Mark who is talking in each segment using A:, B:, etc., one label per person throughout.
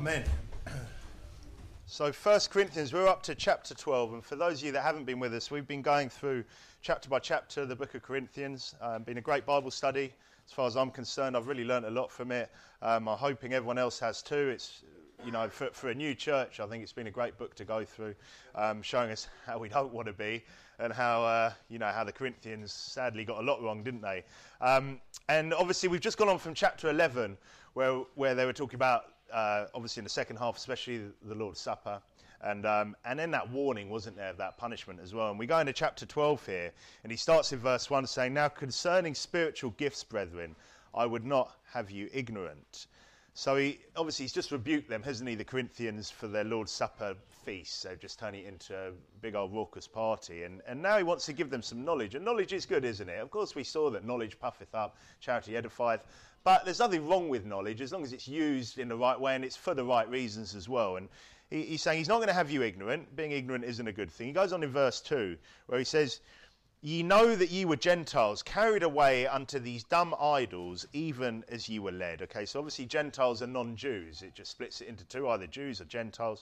A: Amen. So 1 Corinthians, we're up to chapter 12, and for those of you that haven't been with us, we've been going through chapter by chapter the book of Corinthians. Been a great Bible study as far as I'm concerned. I've really learnt a lot from it. I'm hoping everyone else has too. It's, you know, for a new church, I think it's been a great book to go through, showing us how we don't want to be and how, how the Corinthians sadly got a lot wrong, didn't they? And obviously we've just gone on from chapter 11 where they were talking about obviously in the second half, especially the Lord's Supper, and then that warning, wasn't there, of that punishment as well. And we go into chapter 12 here, and he starts in verse 1 saying, "Now concerning spiritual gifts, brethren, I would not have you ignorant." So he's just rebuked them, hasn't he, the Corinthians, for their Lord's Supper feast. They've just turned it into a big old raucous party. And now he wants to give them some knowledge. And knowledge is good, isn't it? Of course we saw that knowledge puffeth up, charity edifieth. But there's nothing wrong with knowledge as long as it's used in the right way and it's for the right reasons as well. And he's saying he's not going to have you ignorant. Being ignorant isn't a good thing. He goes on in verse 2 where he says, "Ye know that ye were Gentiles, carried away unto these dumb idols, even as ye were led." Okay, so obviously Gentiles are non-Jews. It just splits it into two, either Jews or Gentiles.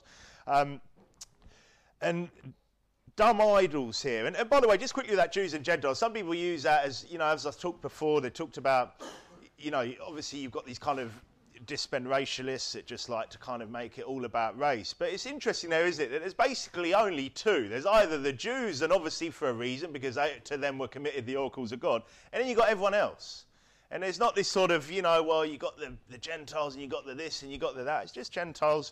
A: And dumb idols here. And by the way, just quickly that Jews and Gentiles, some people use that as, as I've talked before, they talked about, obviously you've got these kind of disband racialists that just like to kind of make it all about race. But it's interesting there, isn't it, that there's basically only two. There's either the Jews, and obviously for a reason, because they, to them were committed the oracles of God, and then you've got everyone else. And there's not this sort of, well, you got the Gentiles and you got the this and you got the that. It's just Gentiles,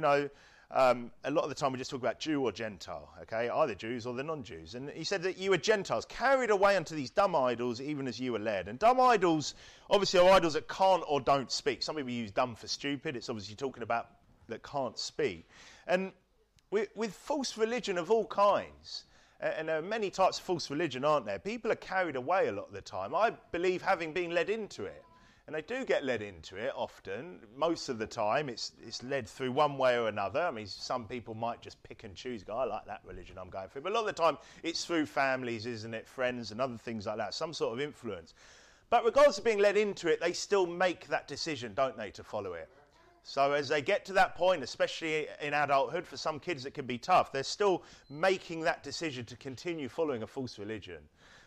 A: a lot of the time we just talk about Jew or Gentile, okay, either Jews or the non-Jews. And he said that you were Gentiles, carried away unto these dumb idols, even as you were led. And dumb idols, obviously, are idols that can't or don't speak. Some people use dumb for stupid. It's obviously talking about that can't speak. And with false religion of all kinds, and there are many types of false religion, aren't there? People are carried away a lot of the time. I believe having been led into it. And they do get led into it often. Most of the time it's led through one way or another. I mean, some people might just pick and choose, go, I like that religion I'm going through. But a lot of the time it's through families, isn't it, friends and other things like that, some sort of influence. But regardless of being led into it, they still make that decision, don't they, to follow it. So as they get to that point, especially in adulthood, for some kids it can be tough, they're still making that decision to continue following a false religion.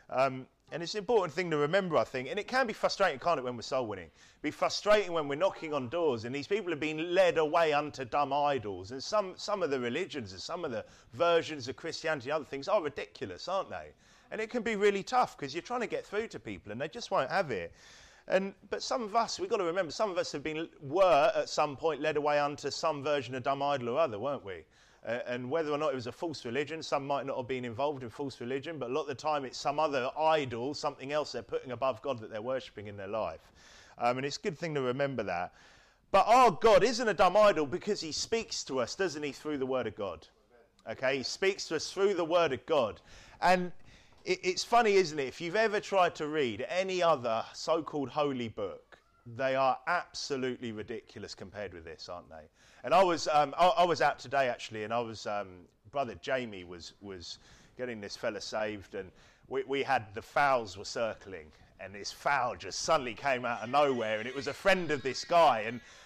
A: And it's an important thing to remember, I think. And it can be frustrating, can't it, when we're soul winning? It'd be frustrating when we're knocking on doors and these people have been led away unto dumb idols. And some of the religions and some of the versions of Christianity and other things are ridiculous, aren't they? And it can be really tough because you're trying to get through to people and they just won't have it. But some of us, we've got to remember, some of us were at some point led away unto some version of dumb idol or other, weren't we? And whether or not it was a false religion, some might not have been involved in false religion, but a lot of the time it's some other idol, something else they're putting above God that they're worshipping in their life. And it's a good thing to remember that. But our God isn't a dumb idol because he speaks to us, doesn't he, through the Word of God? Okay, he speaks to us through the Word of God. And it's funny, isn't it, if you've ever tried to read any other so-called holy book, they are absolutely ridiculous compared with this, aren't they? And I was out today actually, and I was brother Jamie was getting this fella saved, and we had the fowls were circling, and this fowl just suddenly came out of nowhere, and it was a friend of this guy,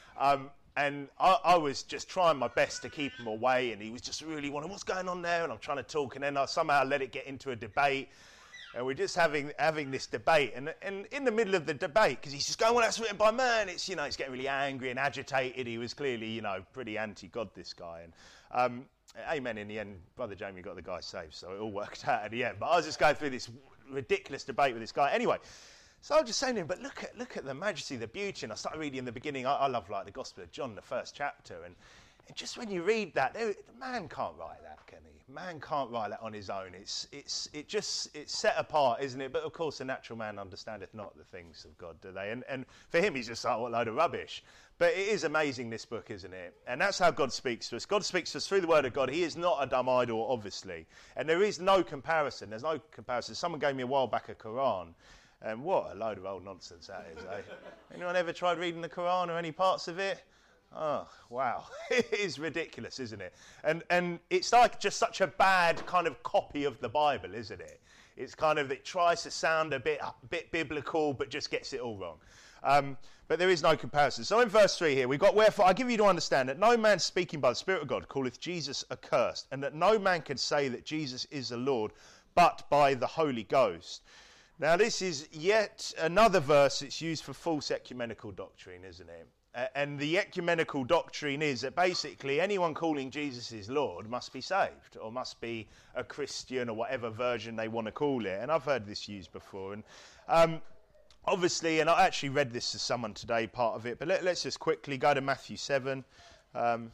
A: and I was just trying my best to keep him away, and he was just really wondering what's going on there, and I'm trying to talk, and then I somehow let it get into a debate. And we're just having this debate, and in the middle of the debate, because he's just going, well, that's written by man. It's, he's getting really angry and agitated. He was clearly, pretty anti-God, this guy. And amen, in the end, Brother Jamie got the guy saved, so it all worked out at the end. But I was just going through this ridiculous debate with this guy. Anyway, so I was just saying to him, but look at the majesty, the beauty. And I started reading in the beginning. I love, like, the Gospel of John, the first chapter. And just when you read that, man can't write that, can he? Man can't write that on his own. It's set apart, isn't it? But of course, the natural man understandeth not the things of God, do they? And for him, he's just like, what a load of rubbish. But it is amazing, this book, isn't it? And that's how God speaks to us. God speaks to us through the Word of God. He is not a dumb idol, obviously. And there is no comparison. There's no comparison. Someone gave me a while back a Quran. And what a load of old nonsense that is, eh? Anyone ever tried reading the Quran or any parts of it? Oh, wow. It is ridiculous, isn't it? And it's like just such a bad kind of copy of the Bible, isn't it? It's kind of, it tries to sound a bit biblical, but just gets it all wrong. But there is no comparison. So in verse 3 here, we've got, wherefore I give you to understand that no man speaking by the Spirit of God calleth Jesus accursed, and that no man can say that Jesus is the Lord, but by the Holy Ghost. Now this is yet another verse that's used for false ecumenical doctrine, isn't it? And the ecumenical doctrine is that basically anyone calling Jesus his Lord must be saved, or must be a Christian, or whatever version they want to call it. And I've heard this used before. And obviously, and I actually read this to someone today, part of it, but let's just quickly go to Matthew 7. And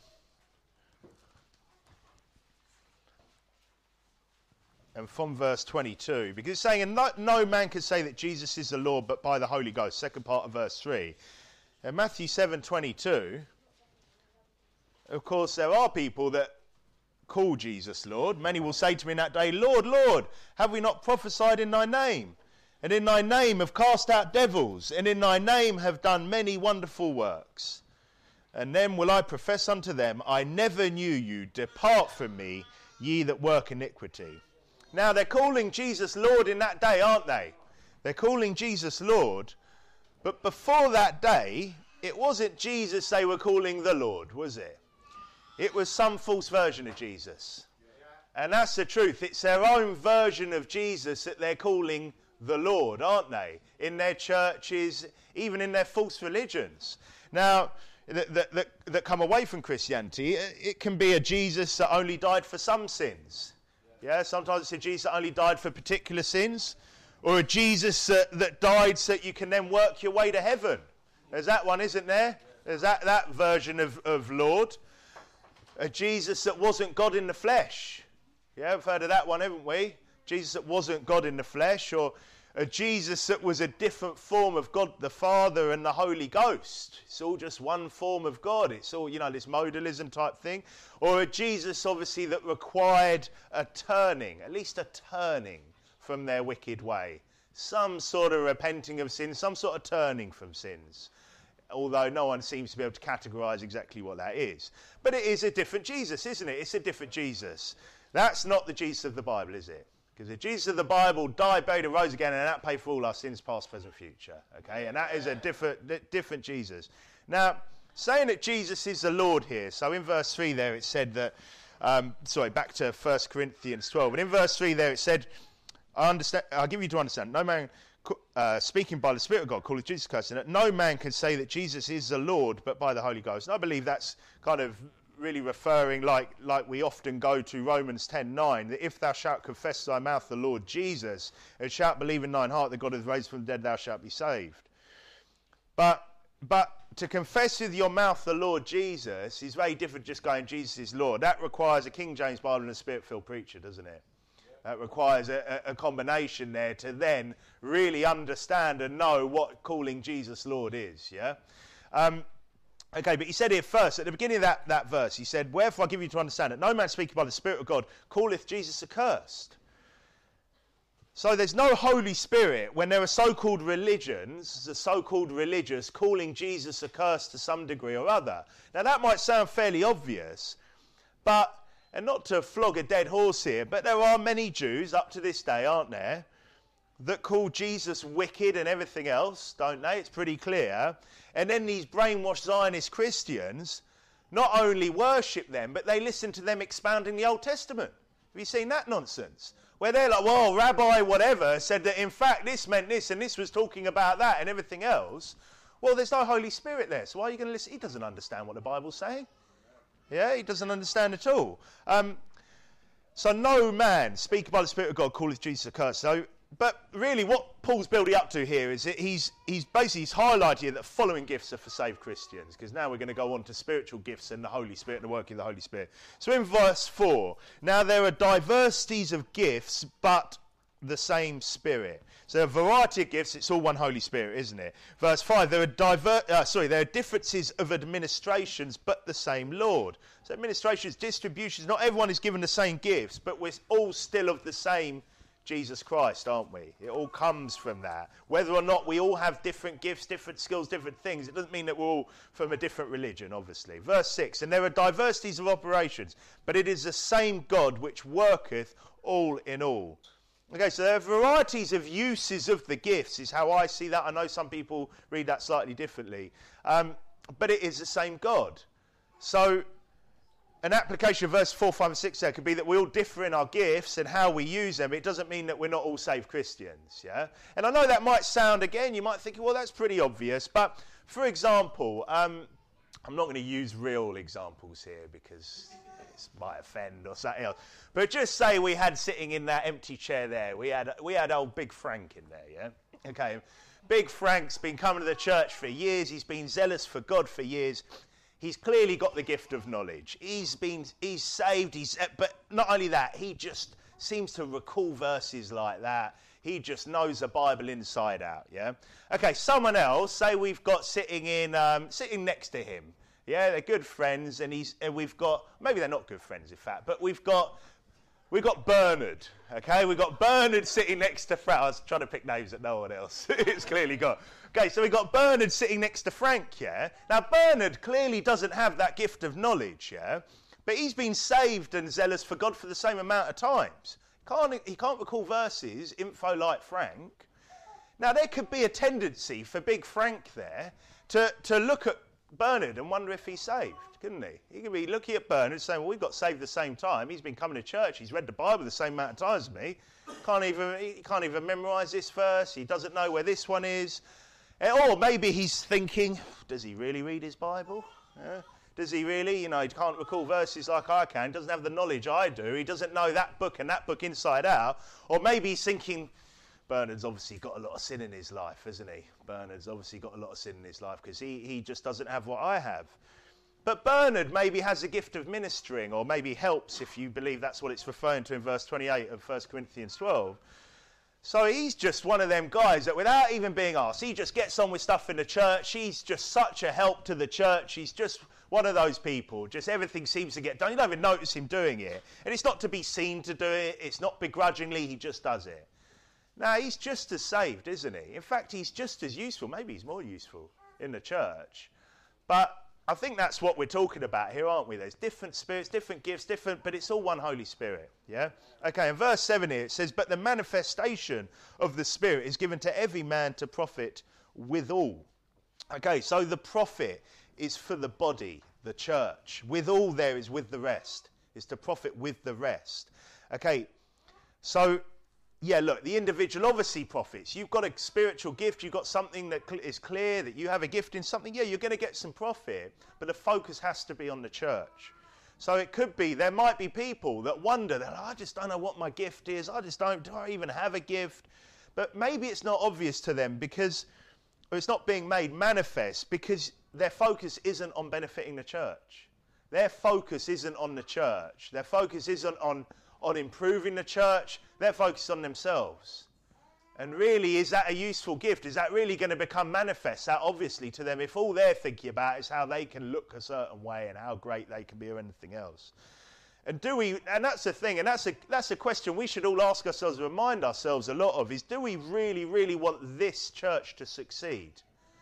A: from verse 22, because it's saying, and no man can say that Jesus is the Lord but by the Holy Ghost, second part of verse 3. In Matthew 7:22, of course, there are people that call Jesus Lord. Many will say to me in that day, Lord, Lord, have we not prophesied in thy name? And in thy name have cast out devils, and in thy name have done many wonderful works. And then will I profess unto them, I never knew you, depart from me, ye that work iniquity. Now they're calling Jesus Lord in that day, aren't they? They're calling Jesus Lord. But before that day, it wasn't Jesus they were calling the Lord, was it? It was some false version of Jesus. And that's the truth. It's their own version of Jesus that they're calling the Lord, aren't they? In their churches, even in their false religions. Now, that come away from Christianity, it can be a Jesus that only died for some sins. Yeah, sometimes it's a Jesus that only died for particular sins. Or a Jesus that died so that you can then work your way to heaven. There's that one, isn't there? There's that version of Lord. A Jesus that wasn't God in the flesh. Yeah, we've heard of that one, haven't we? Jesus that wasn't God in the flesh. Or a Jesus that was a different form of God the Father and the Holy Ghost. It's all just one form of God. It's all, this modalism type thing. Or a Jesus, obviously, that required a turning, at least a turning from their wicked way. Some sort of repenting of sins, some sort of turning from sins. Although no one seems to be able to categorise exactly what that is. But it is a different Jesus, isn't it? It's a different Jesus. That's not the Jesus of the Bible, is it? Because the Jesus of the Bible died, buried, and rose again, and that paid for all our sins, past, present, future. Okay, and that is a different Jesus. Now, saying that Jesus is the Lord here, so in verse 3 there it said that, back to 1 Corinthians 12, and in verse 3 there it said, I'll give you to understand, no man speaking by the Spirit of God calleth Jesus cursed, and that no man can say that Jesus is the Lord but by the Holy Ghost. And I believe that's kind of really referring, like we often go to Romans 10:9, that if thou shalt confess thy mouth the Lord Jesus, and shalt believe in thine heart that God hath raised from the dead, thou shalt be saved. But to confess with your mouth the Lord Jesus is very different just going, Jesus is Lord. That requires a King James Bible and a Spirit-filled preacher, doesn't it? That requires a combination there to then really understand and know what calling Jesus Lord is, yeah? Okay, but he said here first, at the beginning of that verse, he said, wherefore I give you to understand that no man speaking by the Spirit of God calleth Jesus accursed. So there's no Holy Spirit when there are so-called religions, the so-called religious, calling Jesus accursed to some degree or other. Now that might sound fairly obvious, but, and not to flog a dead horse here, but there are many Jews up to this day, aren't there, that call Jesus wicked and everything else, don't they? It's pretty clear. And then these brainwashed Zionist Christians not only worship them, but they listen to them expounding the Old Testament. Have you seen that nonsense? Where they're like, well, Rabbi whatever said that in fact this meant this and this was talking about that and everything else. Well, there's no Holy Spirit there, so why are you going to listen? He doesn't understand what the Bible's saying. Yeah, he doesn't understand at all. So no man speaking by the Spirit of God calleth Jesus accursed. So, but really what Paul's building up to here is that he's highlighted here that following gifts are for saved Christians, because now we're going to go on to spiritual gifts and the Holy Spirit and the working of the Holy Spirit. So in verse 4, now there are diversities of gifts, but the same Spirit. So a variety of gifts, it's all one Holy Spirit, isn't it? Verse 5, there are differences of administrations, but the same Lord. So administrations, distributions, not everyone is given the same gifts, but we're all still of the same Jesus Christ, aren't we? It all comes from that. Whether or not we all have different gifts, different skills, different things, it doesn't mean that we're all from a different religion, obviously. Verse 6, and there are diversities of operations, but it is the same God which worketh all in all. Okay, so there are varieties of uses of the gifts, is how I see that. I know some people read that slightly differently. But it is the same God. So an application of verse 4, 5 and 6 there could be that we all differ in our gifts and how we use them. It doesn't mean that we're not all saved Christians, yeah? And I know that might sound, again, you might think, well, that's pretty obvious. But, for example, I'm not going to use real examples here because it might offend or something else. But just say we had sitting in that empty chair there, we had old Big Frank in there, yeah? Okay, Big Frank's been coming to the church for years. He's been zealous for God for years. He's clearly got the gift of knowledge. He's saved. But not only that, he just seems to recall verses like that. He just knows the Bible inside out. Yeah. Okay. Someone else, say we've got sitting next to him. Yeah, they're good friends, and we've got, maybe they're not good friends, in fact, but we've got Bernard. Okay, we've got Bernard sitting next to Frank. I was trying to pick names that no one else it's clearly got. Okay, so we've got Bernard sitting next to Frank, yeah? Now, Bernard clearly doesn't have that gift of knowledge, yeah? But he's been saved and zealous for God for the same amount of times. He can't recall verses, info like Frank. Now, there could be a tendency for Big Frank there to look at Bernard and wonder if he's saved, couldn't he? He could be looking at Bernard saying, well, we got saved the same time. He's been coming to church. He's read the Bible the same amount of times as me. He can't even memorise this verse. He doesn't know where this one is. Or maybe he's thinking, does he really read his Bible? Does he really? He can't recall verses like I can. He doesn't have the knowledge I do. He doesn't know that book and that book inside out. Or maybe he's thinking, Bernard's obviously got a lot of sin in his life, hasn't he? Bernard's obviously got a lot of sin in his life because he just doesn't have what I have. But Bernard maybe has a gift of ministering, or maybe helps, if you believe that's what it's referring to in verse 28 of 1 Corinthians 12. So he's just one of them guys that without even being asked, he just gets on with stuff in the church. He's just such a help to the church. He's just one of those people. Just everything seems to get done. You don't even notice him doing it. And it's not to be seen to do it. It's not begrudgingly. He just does it. Now, he's just as saved, isn't he? In fact, he's just as useful. Maybe he's more useful in the church. But I think that's what we're talking about here, aren't we? There's different spirits, different gifts, but it's all one Holy Spirit, yeah? Okay, in verse 7 here it says, but the manifestation of the Spirit is given to every man to profit withal. Okay, so the profit is for the body, the church. Withal there is with the rest, is to profit with the rest. Okay, so yeah, look, the individual obviously profits. You've got a spiritual gift. You've got something that is clear, that you have a gift in something. Yeah, you're going to get some profit, but the focus has to be on the church. So it could be, there might be people that wonder, that I just don't know what my gift is. Do I even have a gift? But maybe it's not obvious to them because, or it's not being made manifest because their focus isn't on benefiting the church. Their focus isn't on the church. Their focus isn't on improving the church. They're focused on themselves. And really, is that a useful gift? Is that really going to become manifest that obviously to them if all they're thinking about is how they can look a certain way and how great they can be or anything else? And that's the thing, and that's a question we should all ask ourselves, remind ourselves a lot of, is do we really, really want this church to succeed?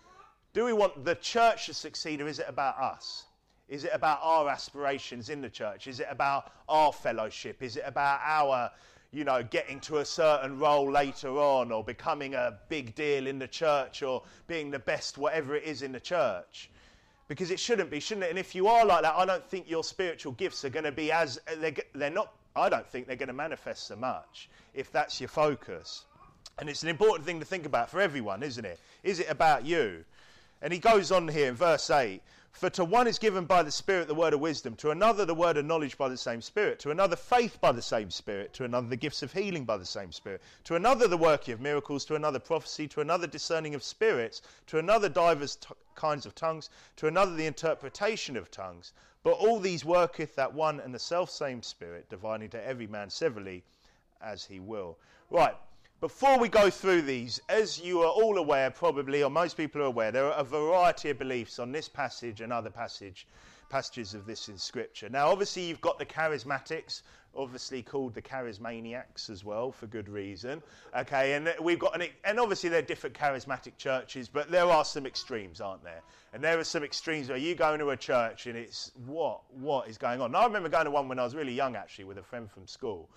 A: Do we want the church to succeed, or is it about us? Is it about our aspirations in the church? Is it about our fellowship? Is it about our, getting to a certain role later on, or becoming a big deal in the church, or being the best whatever it is in the church? Because it shouldn't be, shouldn't it? And if you are like that, I don't think your spiritual gifts are going to be they're not, I don't think they're going to manifest so much if that's your focus. And it's an important thing to think about for everyone, isn't it? Is it about you? And he goes on here in verse 8, for to one is given by the Spirit the word of wisdom, to another the word of knowledge by the same Spirit, to another faith by the same Spirit, to another the gifts of healing by the same Spirit, to another the working of miracles, to another prophecy, to another discerning of spirits, to another divers kinds of tongues, to another the interpretation of tongues. But all these worketh that one and the selfsame Spirit, dividing to every man severally as he will. Right. Before we go through these, as you are all aware probably, or most people are aware, there are a variety of beliefs on this passage and other passages of this in Scripture. Now, obviously, you've got the charismatics, obviously called the charismaniacs as well, for good reason. Okay, and we've got and obviously they're different charismatic churches, but there are some extremes, aren't there? And there are some extremes where you go into a church and it's what is going on. Now, I remember going to one when I was really young, actually, with a friend from school.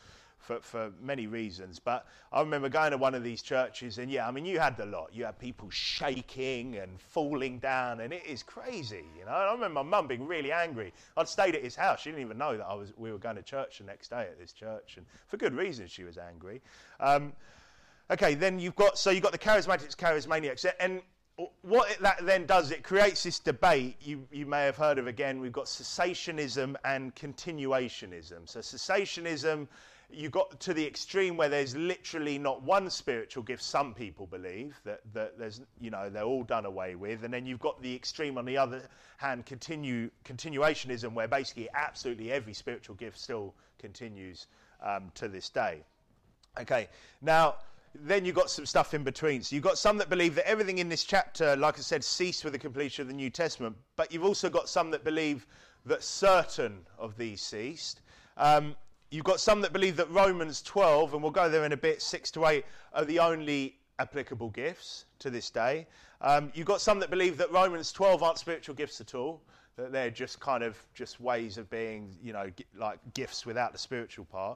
A: for many reasons. But I remember going to one of these churches, and yeah, I mean, you had the lot. You had people shaking and falling down, and it is crazy, you know. I remember my mum being really angry. I'd stayed at his house. She didn't even know that we were going to church the next day at this church, and for good reason she was angry. Okay, then you've got the charismatics, charismaniacs, and what that then does, it creates this debate you may have heard of again. We've got cessationism and continuationism. So cessationism, you got to the extreme where there's literally not one spiritual gift. Some people believe that there's, you know, they're all done away with. And then you've got the extreme on the other hand, continuationism, where basically absolutely every spiritual gift still continues to this day. Okay, now then you've got some stuff in between. So you've got some that believe that everything in this chapter, like I said, ceased with the completion of the New Testament. But you've also got some that believe that certain of these ceased. You've got some that believe that Romans 12, and we'll go there in a bit, 6 to 8, are the only applicable gifts to this day. You've got some that believe that Romans 12 aren't spiritual gifts at all, that they're just kind of just ways of being, you know, like gifts without the spiritual part.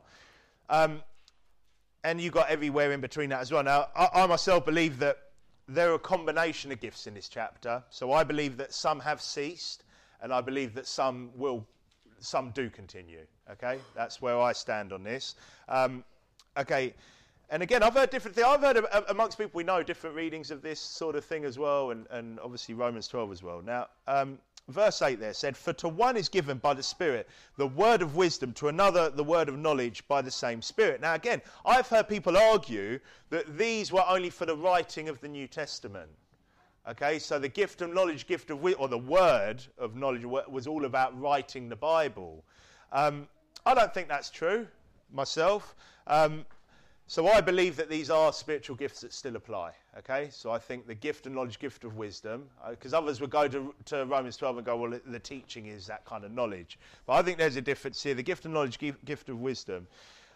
A: And you've got everywhere in between that as well. Now, I myself believe that there are a combination of gifts in this chapter. So I believe that some have ceased, and I believe that some do continue. Okay, that's where I stand on this. Okay, and again, I've heard different things. I've heard amongst people we know different readings of this sort of thing as well, and obviously Romans 12 as well. Now, verse 8 there said, "For to one is given by the Spirit the word of wisdom, to another the word of knowledge by the same Spirit." Now again, I've heard people argue that these were only for the writing of the New Testament. Okay, so the gift of knowledge, or the word of knowledge was all about writing the Bible. I don't think that's true myself. So I believe that these are spiritual gifts that still apply, okay? So I think the gift of knowledge, gift of wisdom, because others would go to Romans 12 and go, well, the teaching is that kind of knowledge. But I think there's a difference here. The gift of knowledge, gift of wisdom.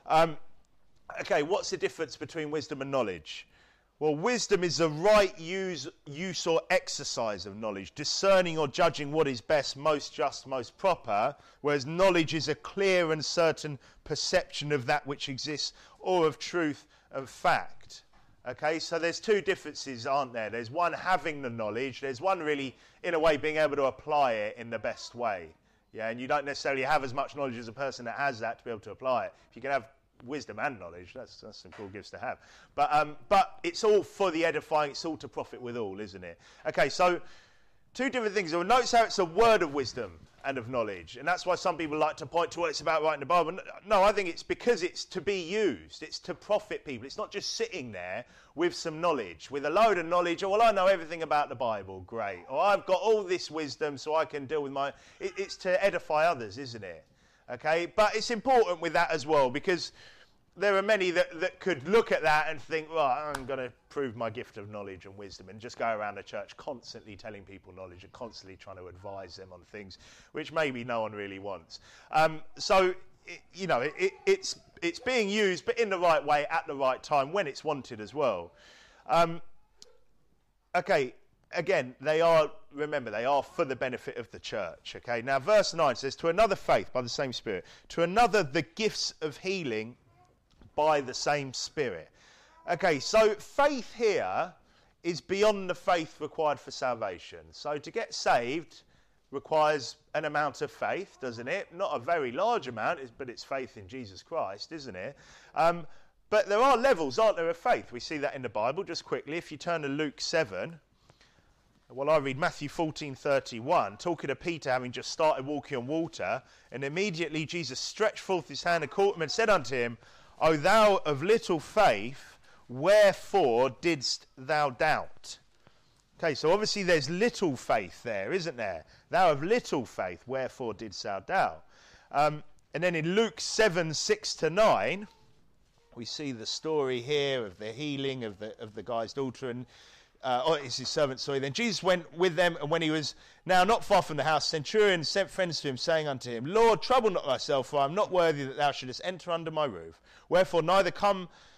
A: Okay, what's the difference between wisdom and knowledge? Well, wisdom is the right use or exercise of knowledge, discerning or judging what is best, most just, most proper, whereas knowledge is a clear and certain perception of that which exists, or of truth and fact. Okay, so there's two differences, aren't there? There's one having the knowledge, there's one really, in a way, being able to apply it in the best way. Yeah, and you don't necessarily have as much knowledge as a person that has that to be able to apply it. If you can have wisdom and knowledge, that's some cool gifts to have. But it's all for the edifying, it's all to profit withal, isn't it? Okay, so two different things. Notice how it's a word of wisdom and of knowledge, and that's why some people like to point to what it's about writing the Bible. No, I think it's because it's to be used, it's to profit people. It's not just sitting there with some knowledge, with a load of knowledge. Oh, well, I know everything about the Bible, great. Or I've got all this wisdom so I can deal with my... It's to edify others, isn't it? Okay, but it's important with that as well, because there are many that could look at that and think, well, I'm going to prove my gift of knowledge and wisdom, and just go around the church constantly telling people knowledge and constantly trying to advise them on things which maybe no one really wants. So, it's being used, but in the right way, at the right time, when it's wanted as well. Okay, again, they are for the benefit of the church. Okay, now verse 9 says, to another faith by the same Spirit, to another the gifts of healing by the same Spirit. Okay, so faith here is beyond the faith required for salvation. So to get saved requires an amount of faith, doesn't it? Not a very large amount, but it's faith in Jesus Christ, isn't it? But there are levels, aren't there, of faith? We see that in the Bible. Just quickly, if you turn to Luke 7, well, I read Matthew 14:31, talking to Peter having just started walking on water, and immediately Jesus stretched forth his hand and caught him and said unto him, O thou of little faith, wherefore didst thou doubt? Okay, so obviously there's little faith there, isn't there? Thou of little faith, wherefore didst thou doubt? And then in Luke 7:6-9, we see the story here of the healing of the guy's daughter, and it's his servant, sorry. Then Jesus went with them, and when he was now not far from the house, centurion sent friends to him, saying unto him, Lord, trouble not thyself, for I am not worthy that thou shouldest enter under my roof. Wherefore neither come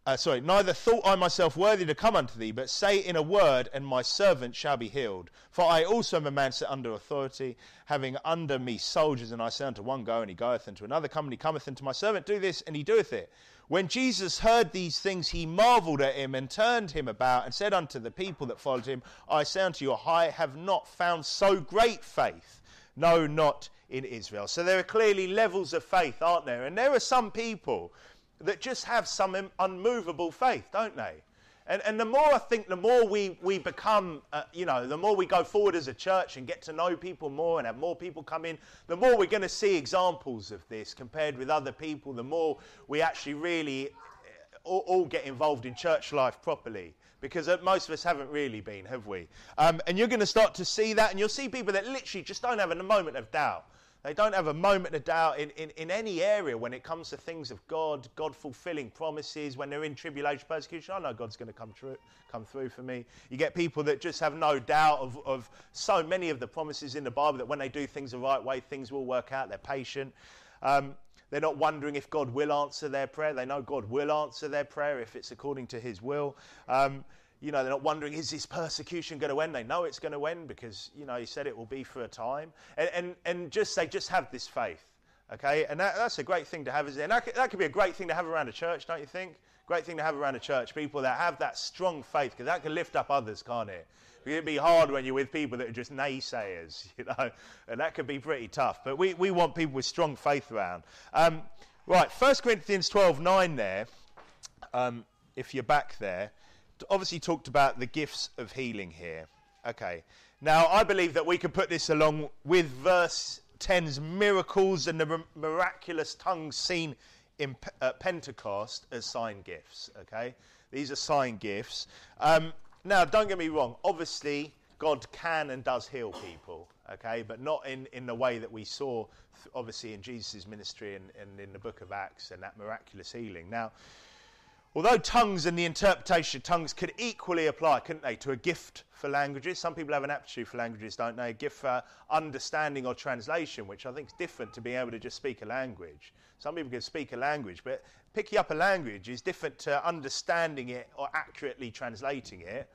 A: neither thought I myself worthy to come unto thee, but say in a word, and my servant shall be healed. For I also am a man set under authority, having under me soldiers, and I say unto one, go, and he goeth, and to another, come, and he cometh, and to my servant, do this, and he doeth it. When Jesus heard these things, he marvelled at him, and turned him about, and said unto the people that followed him, I say unto you, I have not found so great faith, no, not in Israel. So there are clearly levels of faith, aren't there? And there are some people that just have some unmovable faith, don't they? And the more I think, the more we become, the more we go forward as a church and get to know people more and have more people come in, the more we're going to see examples of this compared with other people, the more we actually really all get involved in church life properly. Because most of us haven't really been, have we? And you're going to start to see that, and you'll see people that literally just don't have a moment of doubt. They don't have a moment of doubt in any area when it comes to things of God fulfilling promises, when they're in tribulation, persecution. I know God's going to come through for me. You get people that just have no doubt of so many of the promises in the Bible that when they do things the right way, things will work out. They're patient. They're not wondering if God will answer their prayer. They know God will answer their prayer if it's according to his will. They're not wondering, is this persecution going to end? They know it's going to end because, he said it will be for a time. And they just have this faith, okay? And that's a great thing to have, isn't it? And that could be a great thing to have around a church, don't you think? Great thing to have around a church, people that have that strong faith, because that can lift up others, can't it? It'd be hard when you're with people that are just naysayers, and that could be pretty tough. But we want people with strong faith around. Right, 1 Corinthians 12:9 there, if you're back there, obviously talked about the gifts of healing here. Okay. Now, I believe that we can put this along with verse 10's miracles and the miraculous tongues seen at Pentecost as sign gifts. Okay. These are sign gifts. Now, don't get me wrong. Obviously, God can and does heal people. Okay. But not in the way that we saw, obviously, in Jesus' ministry and in the book of Acts and that miraculous healing. Now, although tongues and the interpretation of tongues could equally apply, couldn't they, to a gift for languages. Some people have an aptitude for languages, don't they? A gift for understanding or translation, which I think is different to being able to just speak a language. Some people can speak a language, but picking up a language is different to understanding it or accurately translating it.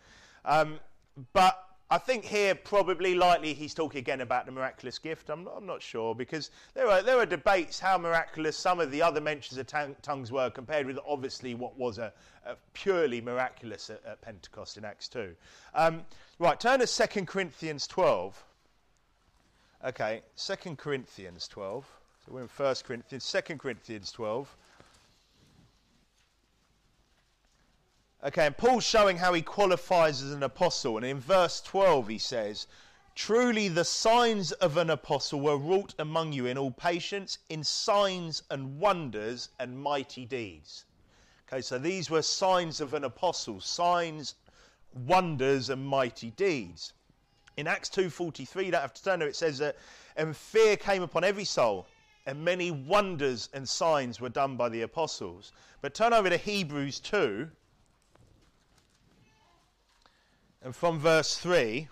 A: But I think here, probably likely, he's talking again about the miraculous gift. I'm not sure, because there are debates how miraculous some of the other mentions of tongues were compared with obviously what was a purely miraculous at Pentecost in Acts 2. Right, turn to 2 Corinthians 12. Okay, 2 Corinthians 12. So we're in 1 Corinthians, 2 Corinthians 12. Okay, and Paul's showing how he qualifies as an apostle. And in verse 12 he says, truly the signs of an apostle were wrought among you in all patience, in signs and wonders and mighty deeds. Okay, so these were signs of an apostle, signs, wonders and mighty deeds. In Acts 2:43, you don't have to turn to it, it says that, and fear came upon every soul, and many wonders and signs were done by the apostles. But turn over to Hebrews 2. And from verse 3,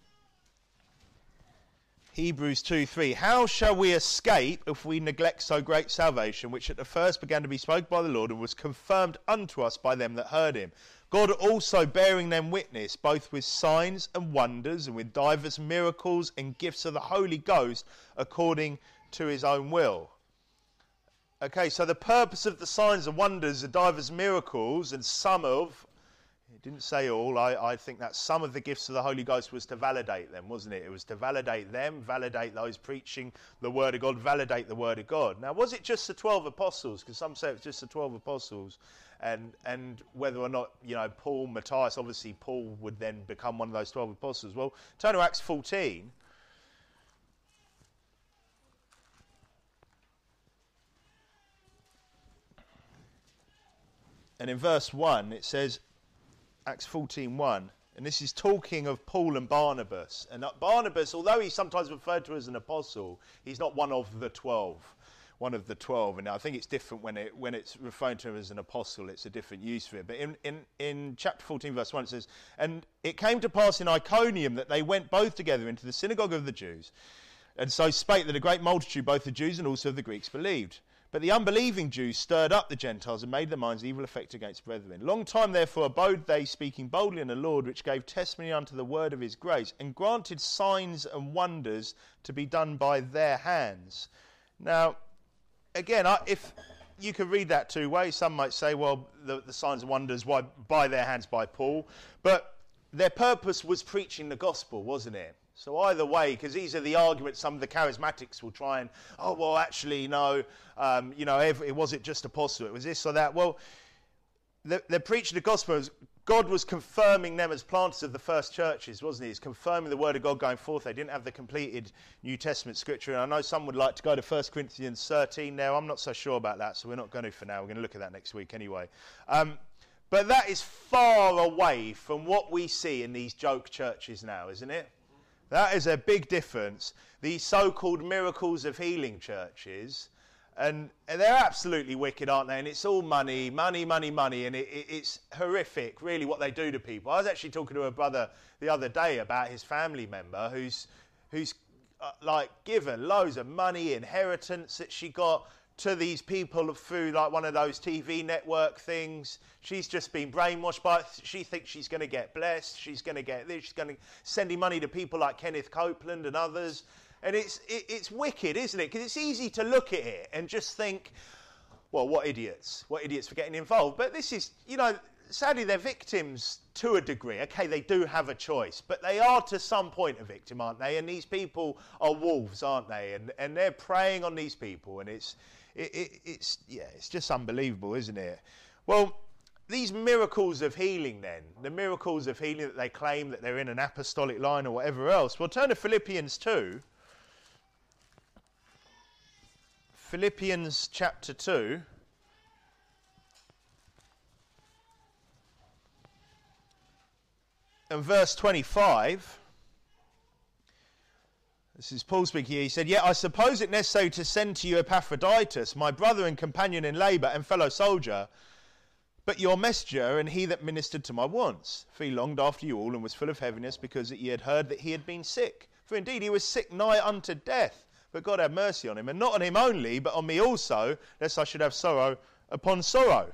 A: Hebrews 2:3, how shall we escape if we neglect so great salvation, which at the first began to be spoken by the Lord and was confirmed unto us by them that heard him? God also bearing them witness, both with signs and wonders, and with divers miracles and gifts of the Holy Ghost, according to his own will. Okay, so the purpose of the signs and wonders, the divers miracles, and some of, it didn't say all, I think that some of the gifts of the Holy Ghost was to validate them, wasn't it? It was to validate them, validate those preaching the Word of God, validate the Word of God. Now, was it just the 12 apostles? Because some say it was just the 12 apostles. And whether or not, Paul, Matthias, obviously Paul would then become one of those 12 apostles. Well, turn to Acts 14. And in verse 1, it says, Acts 14:1, and this is talking of Paul and Barnabas. And Barnabas, although he's sometimes referred to as an apostle, he's not one of the 12. And I think it's different when it's referring to him as an apostle. It's a different use for it. But in chapter 14, verse 1, it says, and it came to pass in Iconium that they went both together into the synagogue of the Jews, and so spake that a great multitude, both the Jews and also of the Greeks, believed. But the unbelieving Jews stirred up the Gentiles and made their minds evil effect against brethren. Long time therefore abode they, speaking boldly in the Lord, which gave testimony unto the word of his grace, and granted signs and wonders to be done by their hands. Now, again, if you could read that two ways. Some might say, well, the signs and wonders by their hands by Paul. But their purpose was preaching the gospel, wasn't it? So either way, because these are the arguments some of the charismatics will try and, oh, well, actually, no, it wasn't just apostle, it was this or that. Well, they're preaching the gospel. God was confirming them as planters of the first churches, wasn't he? He's confirming the word of God going forth. They didn't have the completed New Testament scripture. And I know some would like to go to 1 Corinthians 13 now. I'm not so sure about that, so we're not going to for now. We're going to look at that next week anyway. But that is far away from what we see in these joke churches now, isn't it? That is a big difference. These so-called miracles of healing churches, and they're absolutely wicked, aren't they? And it's all money, money, money, money, and it's horrific, really, what they do to people. I was actually talking to a brother the other day about his family member who's given loads of money, inheritance that she got to these people through like one of those TV network things. She's just been brainwashed by it. She thinks she's going to get blessed. She's going to get this. She's going to sending money to people like Kenneth Copeland and others. And it's wicked, isn't it? Because it's easy to look at it and just think, well, what idiots for getting involved. But this is, sadly they're victims to a degree. Okay, they do have a choice, but they are to some point a victim, aren't they? And these people are wolves, aren't they? And they're preying on these people, and it's just unbelievable, isn't it? Well, these miracles of healing then, the miracles of healing that they claim that they're in an apostolic line or whatever else. Well, turn to Philippians 2. Philippians chapter 2. And verse 25. This is Paul speaking here. He said, "Yet I suppose it necessary to send to you Epaphroditus, my brother and companion in labour and fellow soldier, but your messenger and he that ministered to my wants. For he longed after you all and was full of heaviness because that ye had heard that he had been sick. For indeed he was sick nigh unto death. But God had mercy on him, and not on him only, but on me also, lest I should have sorrow upon sorrow."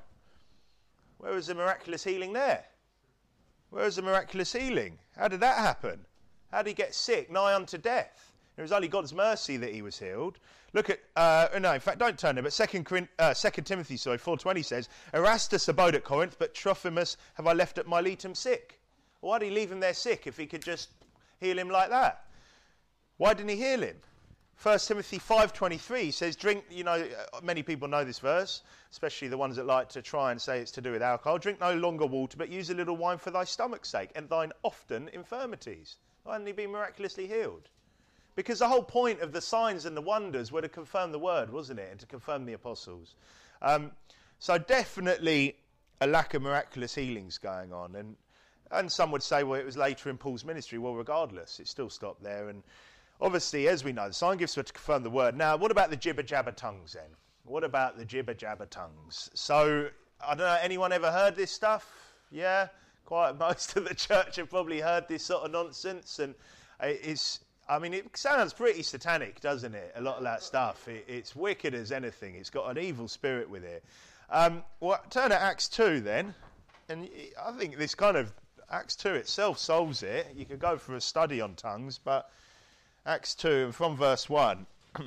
A: Where was the miraculous healing there? Where was the miraculous healing? How did that happen? How did he get sick, nigh unto death? It was only God's mercy that he was healed. Look at, no, in fact, don't turn there, but 2 Timothy 4:20 says, "Erastus abode at Corinth, but Trophimus have I left at Miletum sick." Why did he leave him there sick if he could just heal him like that? Why didn't he heal him? 1 Timothy 5:23 says, drink, many people know this verse, especially the ones that like to try and say it's to do with alcohol. "Drink no longer water, but use a little wine for thy stomach's sake, and thine often infirmities." Why hadn't he been miraculously healed? Because the whole point of the signs and the wonders were to confirm the word, wasn't it? And to confirm the apostles. So definitely a lack of miraculous healings going on. And some would say, well, it was later in Paul's ministry. Well, regardless, it still stopped there. And obviously, as we know, the sign gifts were to confirm the word. Now, what about the jibber-jabber tongues then? What about the jibber-jabber tongues? So, I don't know, anyone ever heard this stuff? Yeah? Quite most of the church have probably heard this sort of nonsense. And it sounds pretty satanic, doesn't it? A lot of that stuff. It's wicked as anything. It's got an evil spirit with it. Turn to Acts 2 then. And I think this kind of, Acts 2 itself solves it. You could go for a study on tongues, but Acts 2, and from verse 1.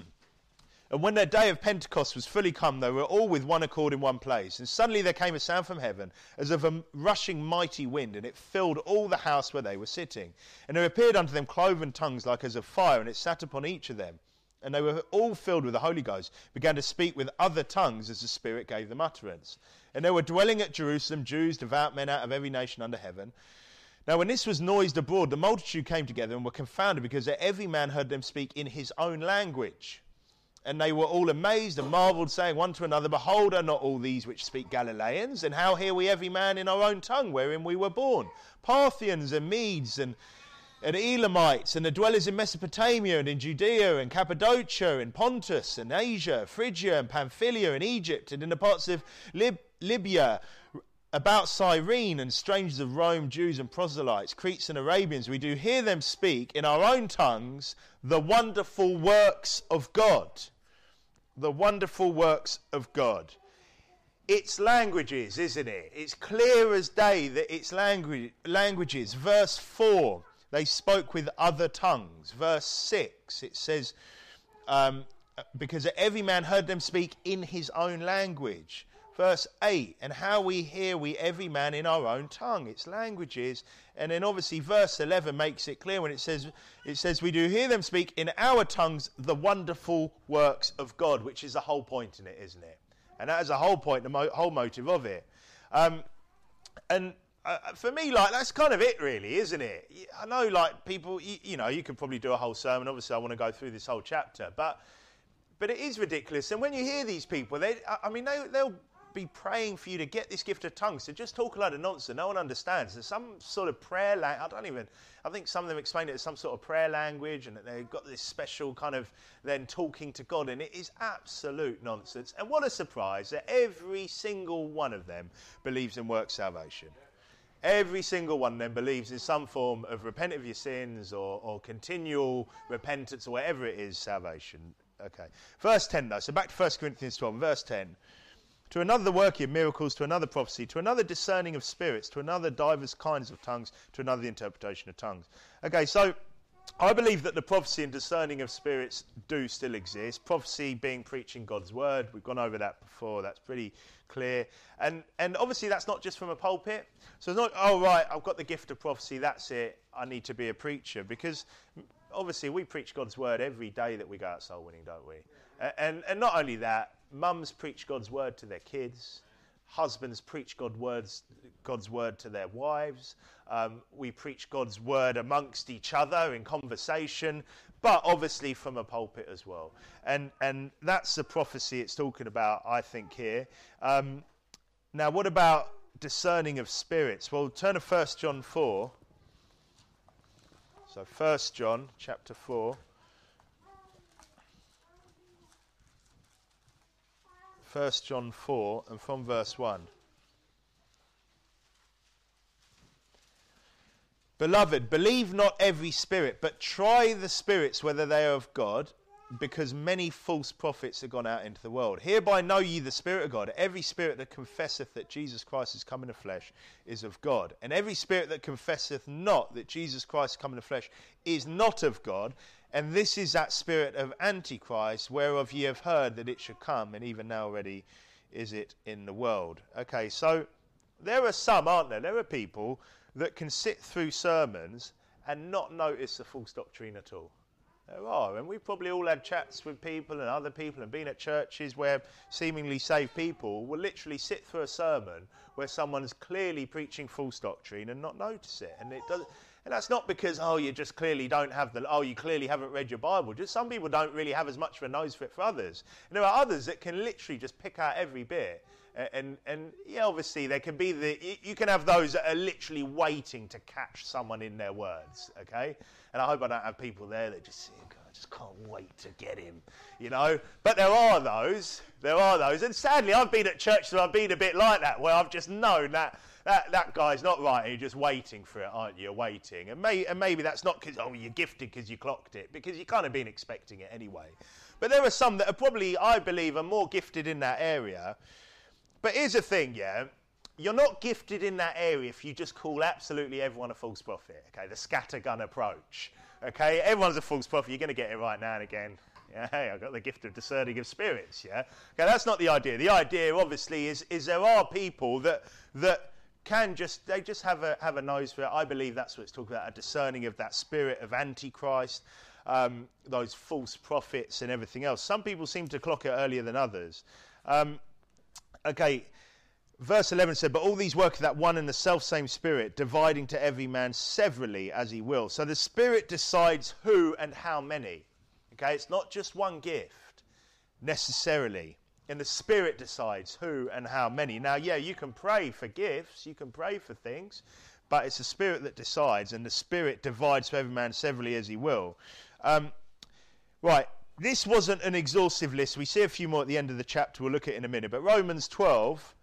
A: "And when their day of Pentecost was fully come, they were all with one accord in one place. And suddenly there came a sound from heaven, as of a rushing mighty wind, and it filled all the house where they were sitting. And there appeared unto them cloven tongues like as of fire, and it sat upon each of them. And they were all filled with the Holy Ghost, began to speak with other tongues as the Spirit gave them utterance. And there were dwelling at Jerusalem Jews, devout men out of every nation under heaven. Now when this was noised abroad, the multitude came together and were confounded, because every man heard them speak in his own language. And they were all amazed and marvelled, saying one to another, Behold, are not all these which speak Galileans? And how hear we every man in our own tongue wherein we were born? Parthians and Medes and Elamites, and the dwellers in Mesopotamia and in Judea and Cappadocia and Pontus and Asia, Phrygia and Pamphylia and Egypt, and in the parts of Libya, about Cyrene, and strangers of Rome, Jews and proselytes, Cretes and Arabians, we do hear them speak in our own tongues the wonderful works of God." the wonderful works of God. It's languages, isn't it? It's clear as day that it's languages. Verse 4, they spoke with other tongues. Verse 6, it says, because every man heard them speak in his own language. Verse 8, and how we hear we every man in our own tongue. It's languages. And then obviously verse 11 makes it clear when it says we do hear them speak in our tongues the wonderful works of God, which is the whole point in it, isn't it? And that is the whole point, the whole motive of it. For me, like, that's kind of it, really, isn't it? I know, like, people, you know, you could probably do a whole sermon. Obviously, I want to go through this whole chapter. But it is ridiculous. And when you hear these people, they'll be praying for you to get this gift of tongues, to just talk a load of nonsense no one understands. There's some sort of prayer language. I think some of them explain it as some sort of prayer language, and that they've got this special kind of then talking to God, and it is absolute nonsense. And what a surprise that every single one of them believes in work salvation. Every single one of them believes in some form of repent of your sins or continual repentance or whatever it is, salvation. Okay. Verse 10 though, so back to 1 Corinthians 12, verse 10. To another the working of miracles, to another prophecy, to another discerning of spirits, to another divers kinds of tongues, to another the interpretation of tongues. Okay, so I believe that the prophecy and discerning of spirits do still exist. Prophecy being preaching God's word. We've gone over that before. That's pretty clear. And obviously that's not just from a pulpit. So it's not, oh, right, I've got the gift of prophecy. That's it. I need to be a preacher. Because obviously we preach God's word every day that we go out soul winning, don't we? And not only that, mums preach God's word to their kids. Husbands preach God's word to their wives. We preach God's word amongst each other in conversation, but obviously from a pulpit as well. And that's the prophecy it's talking about, I think, here. Now, what about discerning of spirits? Well, turn to 1 John 4. So 1 John chapter 4. 1 John 4 and from verse 1. Beloved, believe not every spirit, but try the spirits whether they are of God, because many false prophets have gone out into the world. Hereby know ye the Spirit of God. Every spirit that confesseth that Jesus Christ is come in the flesh is of God. And every spirit that confesseth not that Jesus Christ is come in the flesh is not of God. And this is that spirit of Antichrist, whereof ye have heard that it should come, and even now already is it in the world. Okay, so there are some, aren't there? There are people that can sit through sermons and not notice the false doctrine at all. There are, and we've probably all had chats with people and other people and been at churches where seemingly saved people will literally sit through a sermon where someone's clearly preaching false doctrine and not notice it. And it does. And that's not because, you just clearly don't have you clearly haven't read your Bible. Just some people don't really have as much of a nose for it for others. And there are others that can literally just pick out every bit. And yeah, obviously there can be you can have those that are literally waiting to catch someone in their words, okay? And I hope I don't have people there that just say, God, I just can't wait to get him, you know? But there are those. And sadly, I've been at churches where I've been a bit like that, where I've just known that guy's not right, and you're just waiting for it, aren't you? You're waiting. And maybe that's not because, you're gifted because you clocked it, because you kind of been expecting it anyway. But there are some that are probably, I believe, are more gifted in that area. But here's the thing, yeah? You're not gifted in that area if you just call absolutely everyone a false prophet, okay? The scattergun approach, okay? Everyone's a false prophet. You're going to get it right now and again. Yeah, hey, I've got the gift of discerning of spirits, yeah? Okay, that's not the idea. The idea, obviously, is there are people that can just have a nose for it. I believe that's what it's talking about, a discerning of that spirit of Antichrist, those false prophets and everything else. Some people seem to clock it earlier than others. Okay, verse 11 said, but all these work of that one and the self-same Spirit, dividing to every man severally as he will. So the Spirit decides who and how many. Okay, it's not just one gift, necessarily. And the Spirit decides who and how many. Now, yeah, you can pray for gifts, you can pray for things, but it's the Spirit that decides, and the Spirit divides to every man severally as he will. Right. This wasn't an exhaustive list. We see a few more at the end of the chapter. We'll look at it in a minute. But Romans 12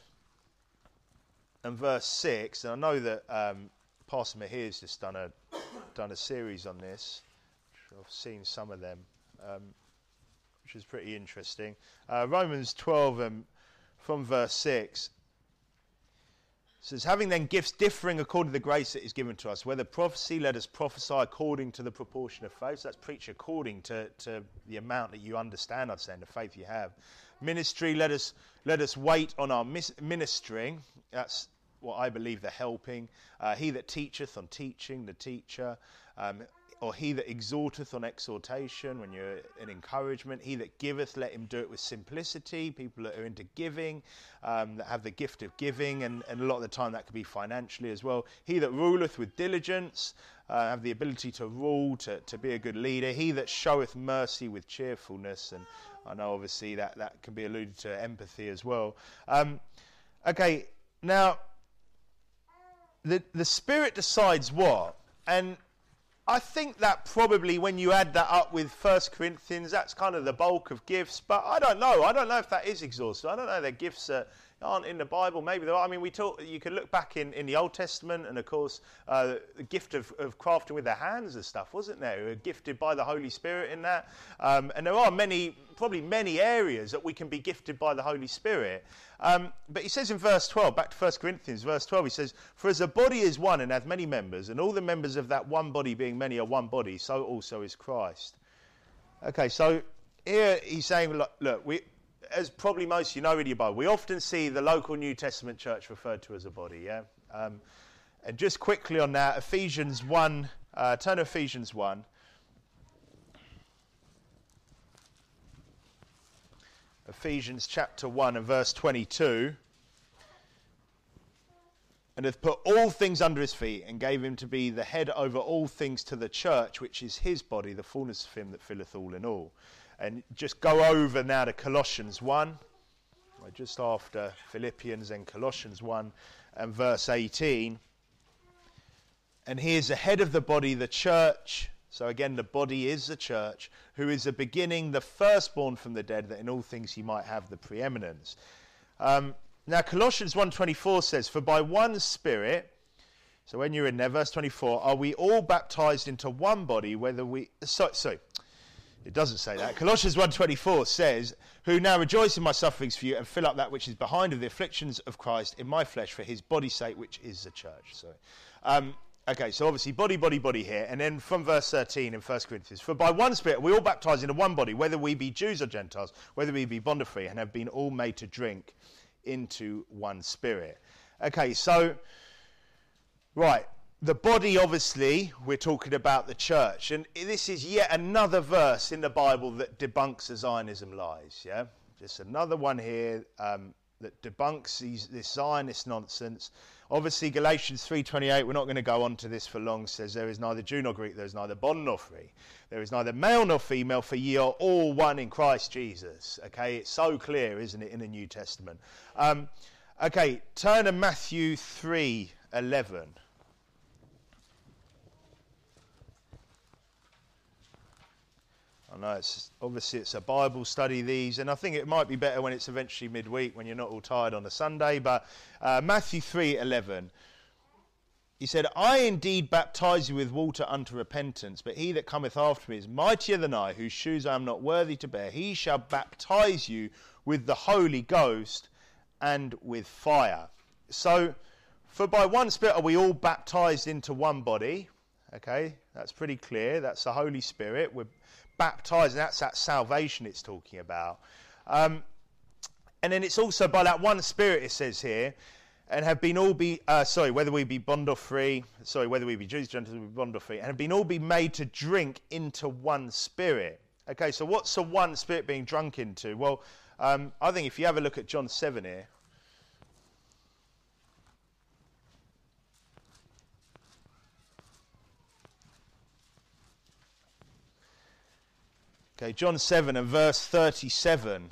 A: and verse 6, and I know that Pastor Mahir's just done a series on this. I've seen some of them. which is pretty interesting. Romans 12 from verse 6 says, having then gifts differing according to the grace that is given to us, whether prophecy, let us prophesy according to the proportion of faith. So that's preach according to the amount that you understand, I'd say, and the faith you have. Ministry, let us wait on our ministering. That's what I believe, the helping. He that teacheth on teaching, the teacher. Or he that exhorteth on exhortation, when you're in encouragement. He that giveth, let him do it with simplicity. People that are into giving, that have the gift of giving, and a lot of the time that could be financially as well. He that ruleth with diligence, have the ability to rule, to be a good leader. He that showeth mercy with cheerfulness, and I know obviously that can be alluded to empathy as well. Okay, now the Spirit decides what, and I think that probably when you add that up with 1 Corinthians, that's kind of the bulk of gifts. But I don't know. I don't know if that is exhaustive. I don't know. They're gifts that aren't in the Bible. Maybe there are. I mean, you can look back in the Old Testament, and of course, the gift of crafting with their hands and stuff, wasn't there? We were gifted by the Holy Spirit in that. And there are probably many areas that we can be gifted by the Holy Spirit. But he says in verse 12, back to 1 Corinthians, verse 12, he says, for as a body is one and hath many members, and all the members of that one body being many are one body, so also is Christ. Okay, so here he's saying, look, as probably most of you know reading your Bible, we often see the local New Testament church referred to as a body, yeah? And just quickly on that, Ephesians 1, turn to Ephesians 1. Ephesians chapter 1 and verse 22. And hath put all things under his feet, and gave him to be the head over all things to the church, which is his body, the fullness of him that filleth all in all. And just go over now to Colossians 1, just after Philippians, and Colossians 1 and verse 18. And he is the head of the body, the church. So again, the body is the church, who is the beginning, the firstborn from the dead, that in all things he might have the preeminence. Now Colossians 1:24 says, for by one Spirit, so when you're in there, verse 24, are we all baptized into one body, whether we... Sorry, it doesn't say that. Colossians 1:24 says, who now rejoice in my sufferings for you, and fill up that which is behind of the afflictions of Christ in my flesh for his body's sake, which is the church. So, okay, so obviously body here. And then from verse 13 in 1 Corinthians, for by one Spirit we all baptized into one body, whether we be Jews or Gentiles, whether we be bond or free, and have been all made to drink into one Spirit. Okay, so, right. The body, obviously, we're talking about the church. And this is yet another verse in the Bible that debunks the Zionism lies, yeah? Just another one here that debunks this Zionist nonsense. Obviously, Galatians 3:28, we're not going to go on to this for long, says there is neither Jew nor Greek, there is neither bond nor free. There is neither male nor female, for ye are all one in Christ Jesus. Okay, it's so clear, isn't it, in the New Testament. Okay, turn to Matthew 3:11. I know it's a Bible study, these, and I think it might be better when it's eventually midweek, when you're not all tired on a Sunday. But Matthew 3:11, he said, I indeed baptize you with water unto repentance, but he that cometh after me is mightier than I, whose shoes I am not worthy to bear. He shall baptize you with the Holy Ghost and with fire. So, for by one Spirit are we all baptized into one body. Okay, that's pretty clear. That's the Holy Spirit. We're baptized, and that's that salvation it's talking about. And then it's also by that one Spirit, it says here, and have been all be, whether we be bond or free, whether we be Jews, Gentiles, bond or free, and have been all be made to drink into one Spirit. Okay, so what's the one Spirit being drunk into? Well, I think if you have a look at John 7 here, okay, John 7 and verse 37.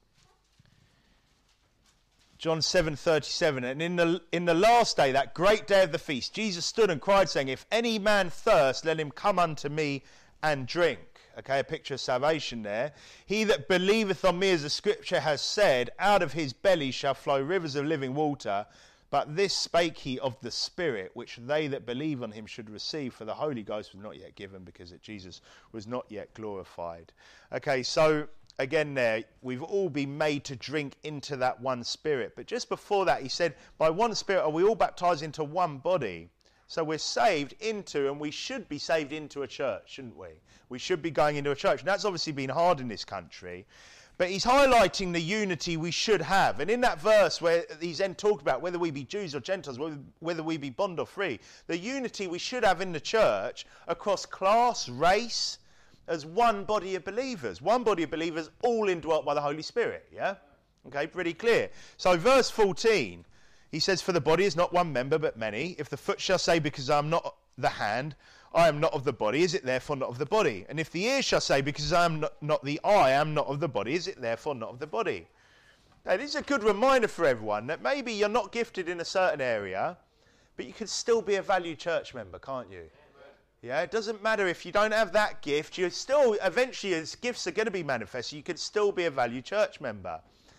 A: John 7:37. And in the last day, that great day of the feast, Jesus stood and cried, saying, if any man thirst, let him come unto me and drink. Okay, a picture of salvation there. He that believeth on me, as the scripture has said, out of his belly shall flow rivers of living water. But this spake he of the Spirit, which they that believe on him should receive, for the Holy Ghost was not yet given, because Jesus was not yet glorified. Okay, so again there, we've all been made to drink into that one Spirit. But just before that, he said, by one Spirit are we all baptized into one body. So we're saved into, and we should be saved into a church, shouldn't we? We should be going into a church. And that's obviously been hard in this country. But he's highlighting the unity we should have. And in that verse where he's then talked about whether we be Jews or Gentiles, whether we be bond or free, the unity we should have in the church across class, race, as one body of believers. One body of believers all indwelt by the Holy Spirit, yeah? Okay, pretty clear. So verse 14, he says, for the body is not one member but many. If the foot shall say, because I am not the hand, I am not of the body, is it therefore not of the body? And if the ear shall say, because I am not the eye, I am not of the body, is it therefore not of the body? Now, this is a good reminder for everyone that maybe you're not gifted in a certain area, but you can still be a valued church member, can't you? Yeah, it doesn't matter if you don't have that gift, you still, eventually as gifts are going to be manifest, you can still be a valued church member.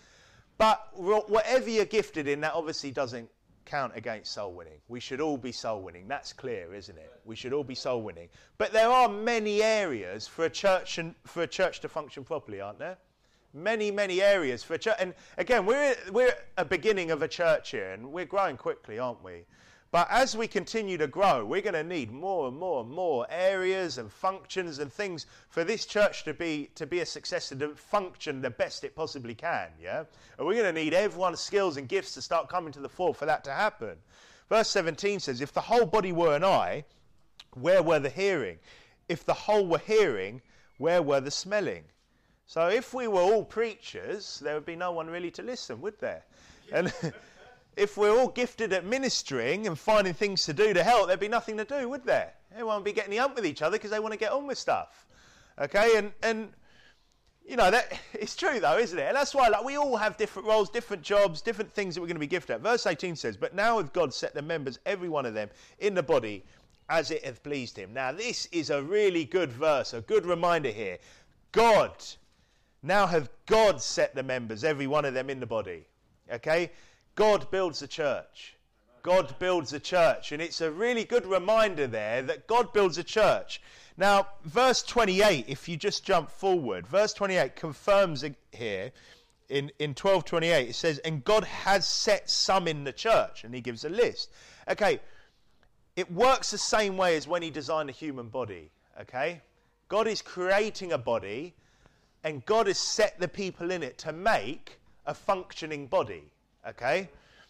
A: But whatever you're gifted in, that obviously doesn't count against soul winning. We should all be soul winning. That's clear, isn't it? We should all be soul winning. But there are many areas for a church to function properly, aren't there? Many areas for a church. And again, we're at a beginning of a church here, and we're growing quickly, aren't we? But as we continue to grow, we're going to need more and more areas and functions and things for this church to be a success and to function the best it possibly can, yeah? And we're going to need everyone's skills and gifts to start coming to the fore for that to happen. Verse 17 says, if the whole body were an eye, where were the hearing? If the whole were hearing, where were the smelling? So if we were all preachers, there would be no one really to listen, would there? And if we're all gifted at ministering and finding things to do to help, there'd be nothing to do, would there? Everyone would be getting the hump with each other because they want to get on with stuff. Okay, and you know, that it's true though, isn't it? And that's why we all have different roles, different jobs, different things that we're going to be gifted at. Verse 18 says, but now hath God set the members, every one of them, in the body as it hath pleased him. Now this is a really good verse, a good reminder here. Now hath God set the members, every one of them, in the body. Okay? God builds the church. God builds the church. And it's a really good reminder there that God builds a church. Now, verse 28, if you just jump forward, verse 28 confirms here in 12:28. It says, and God has set some in the church. And he gives a list. Okay, it works the same way as when he designed the human body. Okay? God is creating a body, and God has set the people in it to make a functioning body. Okay?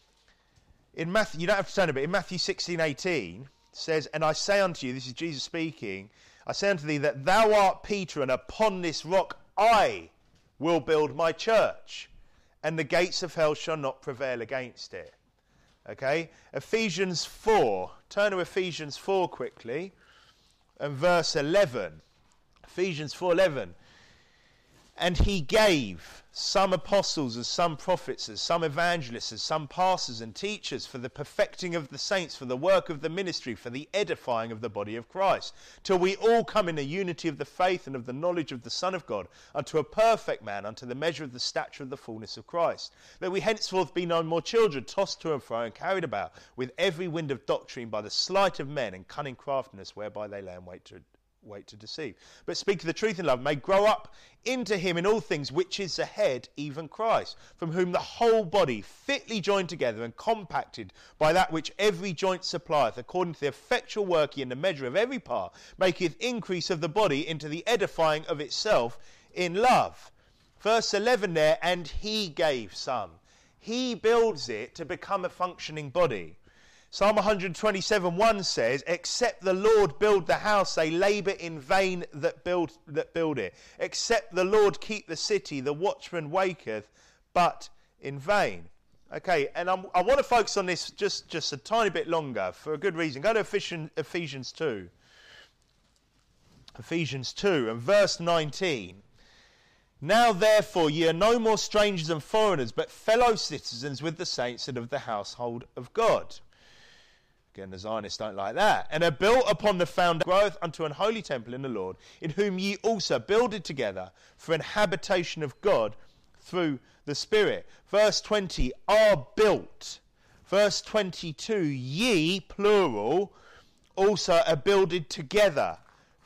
A: In Matthew, you don't have to turn it, but in Matthew 16:18 it says, and I say unto you, this is Jesus speaking, I say unto thee that thou art Peter, and upon this rock I will build my church, and the gates of hell shall not prevail against it. Okay? Ephesians 4. Turn to Ephesians 4 quickly, and verse 11. Ephesians 4:11. And he gave some apostles, as some prophets, as some evangelists, as some pastors and teachers, for the perfecting of the saints, for the work of the ministry, for the edifying of the body of Christ, till we all come in the unity of the faith and of the knowledge of the Son of God, unto a perfect man, unto the measure of the stature of the fullness of Christ, that we henceforth be no more children, tossed to and fro and carried about with every wind of doctrine by the sleight of men and cunning craftiness, whereby they lay in wait to deceive. But speak the truth in love, may grow up into him in all things, which is the head, even Christ, from whom the whole body, fitly joined together and compacted by that which every joint supplieth, according to the effectual working in the measure of every part, maketh increase of the body into the edifying of itself in love. Verse 11 there, and he gave some. He builds it to become a functioning body. Psalm 127:1 says, except the Lord build the house, they labour in vain that build it. Except the Lord keep the city, the watchman waketh, but in vain. Okay, and I want to focus on this just a tiny bit longer for a good reason. Go to Ephesians 2. Ephesians 2 and verse 19. Now therefore ye are no more strangers and foreigners, but fellow citizens with the saints and of the household of God. Again, the Zionists don't like that. And are built upon the foundation, groweth unto an holy temple in the Lord, in whom ye also builded together for an habitation of God through the Spirit. Verse 20, are built. Verse 22, ye, plural, also are builded together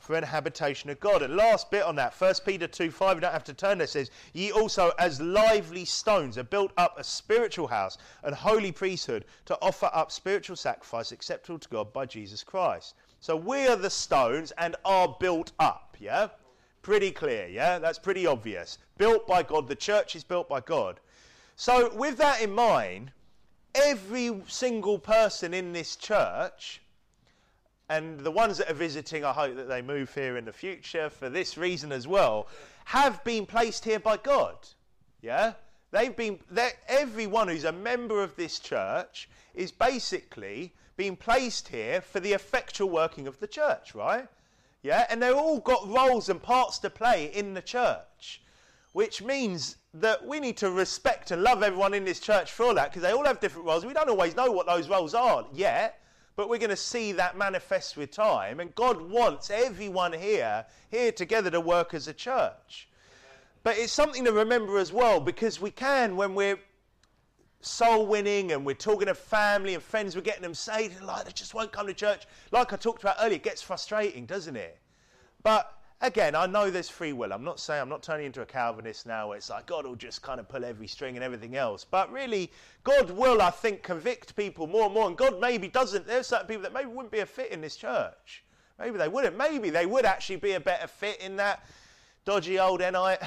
A: for an habitation of God. And last bit on that, 1 Peter 2:5, you don't have to turn there, says, ye also as lively stones are built up a spiritual house and holy priesthood to offer up spiritual sacrifice acceptable to God by Jesus Christ. So we are the stones and are built up, yeah? Pretty clear, yeah? That's pretty obvious. Built by God. The church is built by God. So with that in mind, every single person in this church, and the ones that are visiting, I hope that they move here in the future for this reason as well, have been placed here by God. Yeah? Everyone who's a member of this church is basically being placed here for the effectual working of the church, right? Yeah? And they've all got roles and parts to play in the church, which means that we need to respect and love everyone in this church for that, because they all have different roles. We don't always know what those roles are yet, but we're going to see that manifest with time. And God wants everyone here together to work as a church. But it's something to remember as well, because we can, when we're soul winning and we're talking to family and friends, we're getting them saved, like they just won't come to church. Like I talked about earlier, it gets frustrating, doesn't it? But again, I know there's free will. I'm not turning into a Calvinist now where it's like God will just kind of pull every string and everything else. But really, God will, I think, convict people more and more. And God maybe doesn't. There's certain people that maybe wouldn't be a fit in this church. Maybe they wouldn't. Maybe they would actually be a better fit in that dodgy old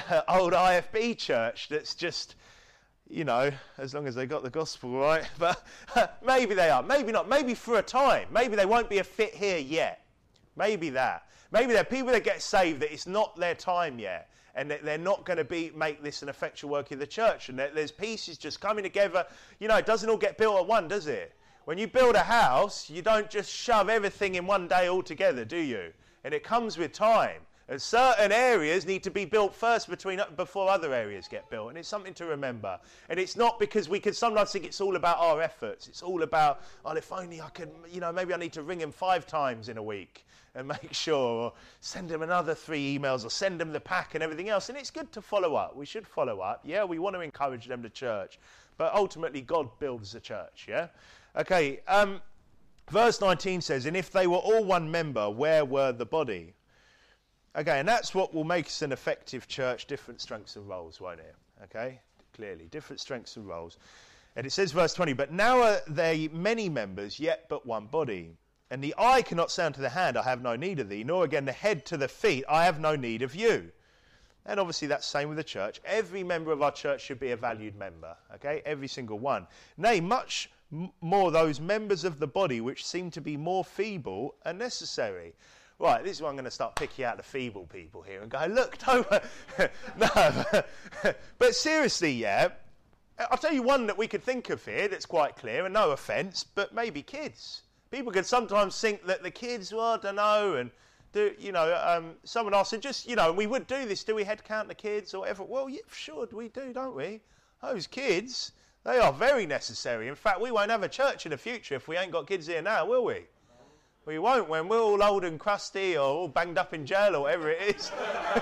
A: IFB church that's just, you know, as long as they got the gospel right. But maybe they are. Maybe not. Maybe for a time. Maybe they won't be a fit here yet. Maybe that. Maybe there are people that get saved that it's not their time yet, and that they're not going to make this an effectual work in the church, and that there's pieces just coming together. You know, it doesn't all get built at once, does it? When you build a house, you don't just shove everything in one day all together, do you? And it comes with time. And certain areas need to be built first before other areas get built. And it's something to remember. And it's not because we can sometimes think it's all about our efforts. It's all about, oh, if only I could, you know, maybe I need to ring him 5 times in a week and make sure, or send him another 3 emails, or send him the pack and everything else. And it's good to follow up. We should follow up. Yeah, we want to encourage them to church. But ultimately, God builds the church, yeah? Okay, verse 19 says, and if they were all one member, where were the body? Okay, and that's what will make us an effective church, different strengths and roles, won't it? Okay, clearly, different strengths and roles. And it says, verse 20, but now are they many members, yet but one body. And the eye cannot say unto the hand, I have no need of thee, nor again the head to the feet, I have no need of you. And obviously that's the same with the church. Every member of our church should be a valued member, okay? Every single one. Nay, much more those members of the body which seem to be more feeble are necessary. Right, this is where I'm going to start picking out the feeble people here and go, look, don't... No, but seriously, yeah, I'll tell you one that we could think of here that's quite clear, and no offence, but maybe kids. People can sometimes think that the kids, well, I don't know, and, you know, someone asked, just, you know, we would do this, do we head count the kids or whatever? Well, yeah, sure, we do, don't we? Those kids, they are very necessary. In fact, we won't have a church in the future if we ain't got kids here now, will we? We won't when we're all old and crusty or all banged up in jail or whatever it is.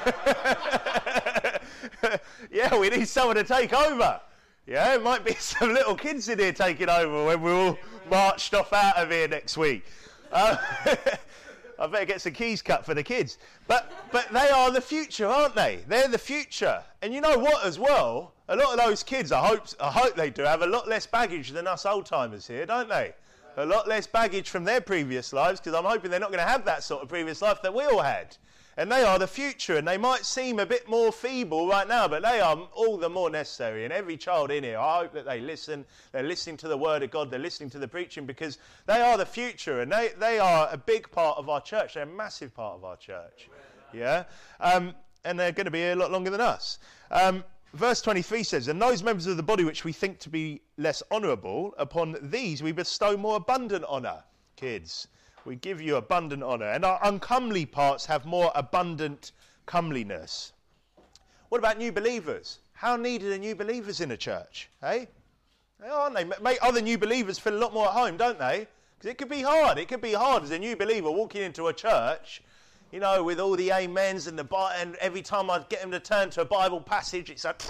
A: Yeah, we need someone to take over. Yeah, it might be some little kids in here taking over when we're all marched off out of here next week. I better get some keys cut for the kids. But they are the future, aren't they? They're the future. And you know what as well? A lot of those kids, I hope they do, have a lot less baggage than us old-timers here, don't they? A lot less baggage from their previous lives, because I'm hoping they're not going to have that sort of previous life that we all had. And they are the future, and they might seem a bit more feeble right now, but they are all the more necessary. And every child in here, I hope that they listen. They're listening to the Word of God. They're listening to the preaching, because they are the future, and they are a big part of our church. They're a massive part of our church. Yeah? And they're going to be a lot longer than us. Verse 23 says, and those members of the body which we think to be less honourable, upon these we bestow more abundant honour. Kids, we give you abundant honour. And our uncomely parts have more abundant comeliness. What about new believers? How needed are new believers in a church? Hey? Aren't they? Make other new believers feel a lot more at home, don't they? Because it could be hard. It could be hard as a new believer walking into a church, you know, with all the amens and every time I get them to turn to a Bible passage, it's like,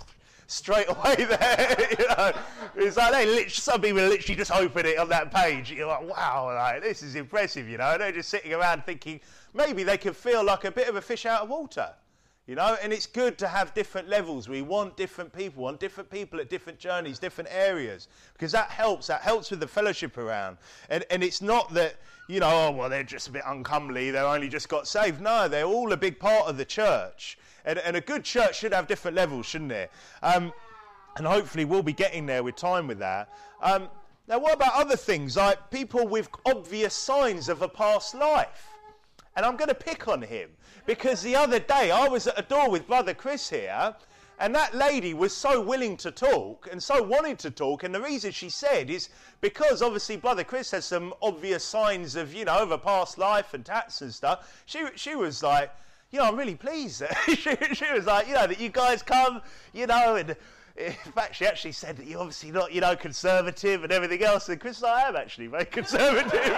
A: straight away there. It's like some people literally just open it on that page. You're like, wow, like, this is impressive, And they're just sitting around thinking maybe they could feel like a bit of a fish out of water. And it's good to have different levels. We want different people at different journeys, different areas, because that helps with the fellowship around. And it's not that, they're just a bit uncomely, they're only just got saved. No, they're all a big part of the church. And a good church should have different levels, shouldn't it? And hopefully we'll be getting there with time with that. Now, what about other things, like people with obvious signs of a past life? And I'm going to pick on him, because the other day I was at a door with Brother Chris here, and that lady was so willing to talk and so wanted to talk, and the reason she said is because obviously Brother Chris has some obvious signs of, of a past life and tats and stuff. She was like, I'm really pleased. she was like, that you guys come, and in fact, she actually said that you're obviously not, conservative and everything else. And Chris, I am actually very conservative.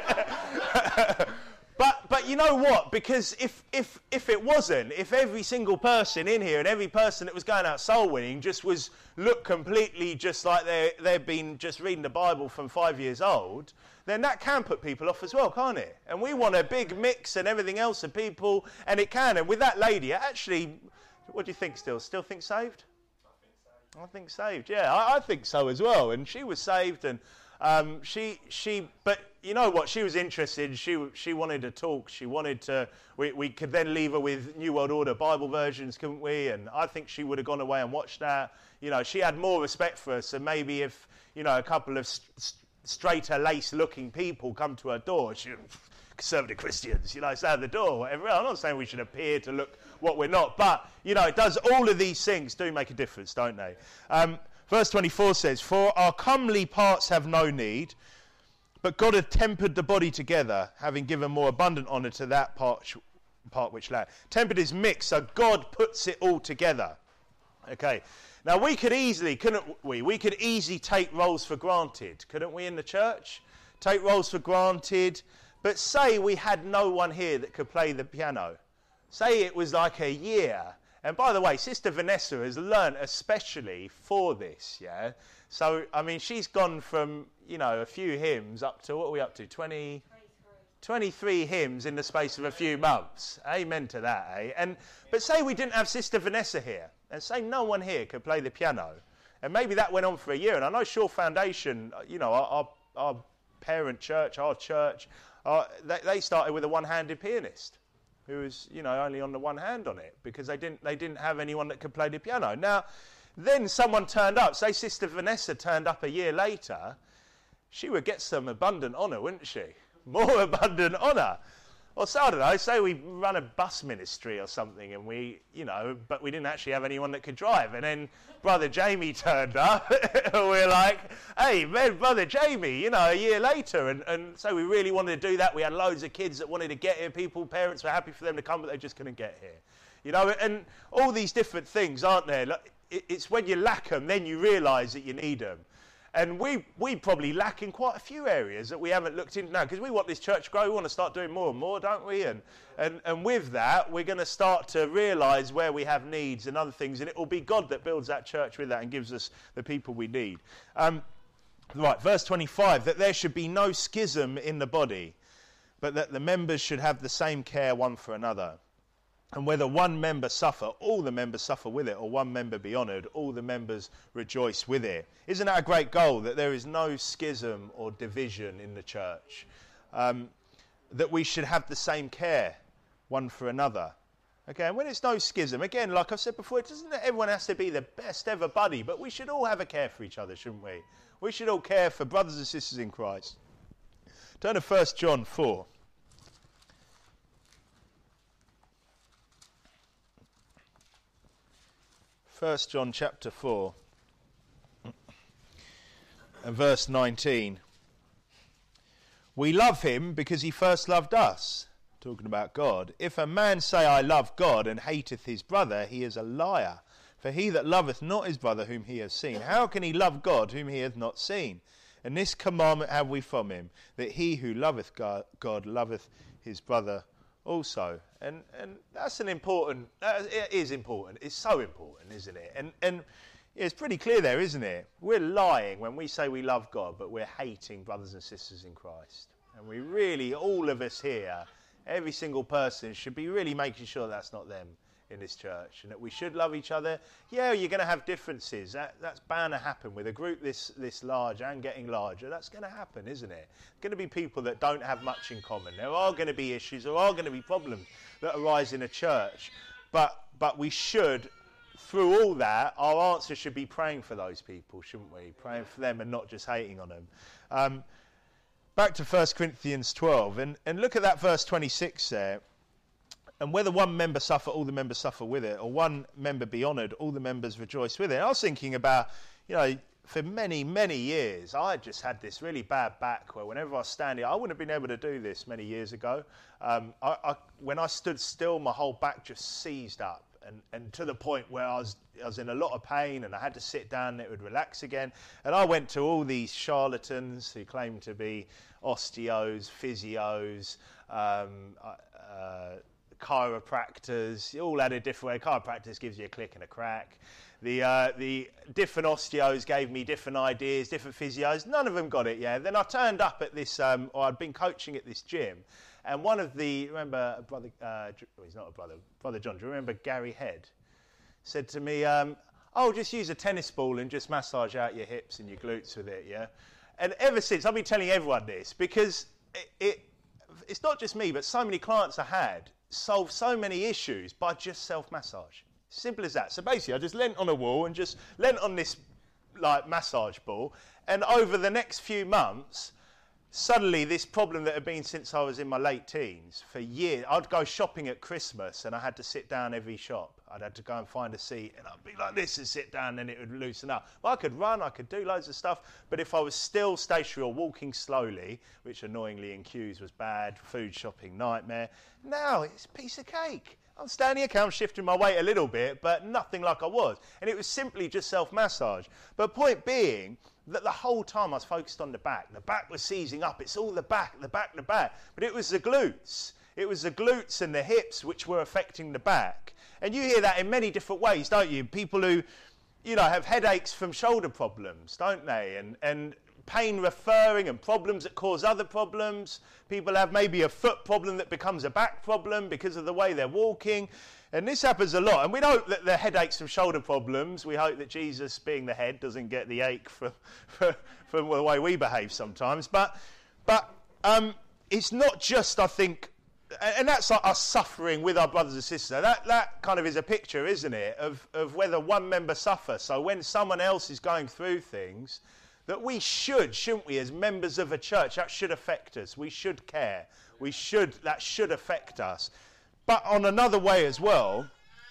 A: But you know what? Because if it wasn't, if every single person in here and every person that was going out soul winning just looked completely just like they've been just reading the Bible from 5 years old, then that can put people off as well, can't it? And we want a big mix and everything else of people, and it can. And with that lady, actually, what do you think still? Still think saved? I think saved, yeah. I think so as well. And she was saved, and but you know what? She was interested. She wanted to talk. She wanted to. We could then leave her with New World Order Bible versions, couldn't we? And I think she would have gone away and watched that. She had more respect for us. And maybe if a couple of straighter lace-looking people come to her door, she conservative Christians, stand at the door, whatever. I'm not saying we should appear to look what we're not, but it does. All of these things do make a difference, don't they? Verse 24 says, "For our comely parts have no need, but God hath tempered the body together, having given more abundant honour to that part which lacked." Tempered is mixed, so God puts it all together. Okay. Now we could easily, couldn't we? We could easily take roles for granted, couldn't we, in the church? Take roles for granted. But say we had no one here that could play the piano. Say it was like a year. And by the way, Sister Vanessa has learnt especially for this, yeah? So, she's gone from, a few hymns up to, what are we up to, 23 hymns in the space of a few months. Amen to that, eh? But say we didn't have Sister Vanessa here, and say no one here could play the piano. And maybe that went on for a year. And I know Shore Foundation, our parent church, our church, they started with a one-handed pianist who was, only on the one hand on it, because they didn't have anyone that could play the piano. Now, then someone turned up. Say Sister Vanessa turned up a year later, she would get some abundant honour, wouldn't she? More abundant honour. Or so, I don't know, say we run a bus ministry or something, and we, but we didn't actually have anyone that could drive. And then Brother Jamie turned up, and we're like, hey, man, Brother Jamie, a year later. And so we really wanted to do that. We had loads of kids that wanted to get here. Parents were happy for them to come, but they just couldn't get here. And all these different things, aren't there? It's when you lack them, then you realise that you need them. And we probably lack in quite a few areas that we haven't looked into now, because we want this church to grow. We want to start doing more and more, don't we? And with that, we're going to start to realise where we have needs and other things, and it will be God that builds that church with that and gives us the people we need. Right, verse 25, that there should be no schism in the body, but that the members should have the same care one for another. And whether one member suffer, all the members suffer with it, or one member be honoured, all the members rejoice with it. Isn't that a great goal, that there is no schism or division in the church? That we should have the same care one for another. Okay, and when it's no schism, again, like I've said before, it doesn't that everyone has to be the best ever buddy, but we should all have a care for each other, shouldn't we? We should all care for brothers and sisters in Christ. Turn to 1 John 4. 1 John chapter 4 and verse 19. We love him because he first loved us. Talking about God. If a man say, I love God, and hateth his brother, he is a liar. For he that loveth not his brother whom he has seen, how can he love God whom he hath not seen? And this commandment have we from him, that he who loveth God loveth his brother also. And that's an important, it is important, it's so important, isn't it? And Yeah, it's pretty clear there, isn't it? We're lying when we say we love God, but we're hating brothers and sisters in Christ. And we really, all of us here, every single person should be really making sure that's not them in this church, and that we should love each other. Yeah, you're going to have differences. That's bound to happen with a group this large and getting larger. That's going to happen, isn't it? There's going to be people that don't have much in common. There are going to be issues. There are going to be problems that arise in a church. But we should, through all that, our answer should be praying for those people, shouldn't we? Praying for them and not just hating on them. Back to 1 Corinthians 12, and look at that verse 26 there. And whether one member suffer, all the members suffer with it, or one member be honoured, all the members rejoice with it. And I was thinking about, for many, many years, I just had this really bad back where whenever I was standing, I wouldn't have been able to do this many years ago. When I stood still, my whole back just seized up. And to the point where I was in a lot of pain and I had to sit down and it would relax again. And I went to all these charlatans who claimed to be osteos, physios, chiropractors. All had a different way. Chiropractors gives you a click and a crack. The different osteos gave me different ideas, different physios. None of them got it, yeah. Then I turned up at this, or I'd been coaching at this gym. And one of the, remember, he's not a brother, Brother John, do you remember Gary Head? Said to me, just use a tennis ball and just massage out your hips and your glutes with it, yeah? And ever since, I've been telling everyone this, because it's not just me, but so many clients I had solved so many issues by just self-massage. Simple as that. So basically, I just leant on a wall and just leant on this, massage ball, and over the next few months, suddenly, this problem that had been since I was in my late teens, for years, I'd go shopping at Christmas and I had to sit down every shop. I'd had to go and find a seat and I'd be like this and sit down and it would loosen up. Well, I could run, I could do loads of stuff, but if I was still stationary or walking slowly, which annoyingly in queues was bad, food shopping nightmare, now it's a piece of cake. I'm standing here, I'm shifting my weight a little bit, but nothing like I was. And it was simply just self-massage. But point being, that the whole time I was focused on the back. The back was seizing up. It's all the back. But it was the glutes. It was the glutes and the hips which were affecting the back. And you hear that in many different ways, don't you? People who, have headaches from shoulder problems, don't they? And pain referring and problems that cause other problems. People have maybe a foot problem that becomes a back problem because of the way they're walking. And this happens a lot. And we hope that the headaches from shoulder problems, we hope that Jesus, being the head, doesn't get the ache from the way we behave sometimes. But it's not just, I think, and that's like us suffering with our brothers and sisters. That kind of is a picture, isn't it, of whether one member suffers. So when someone else is going through things, that we shouldn't we, as members of a church, that should affect us. We should care. That should affect us. But on another way as well,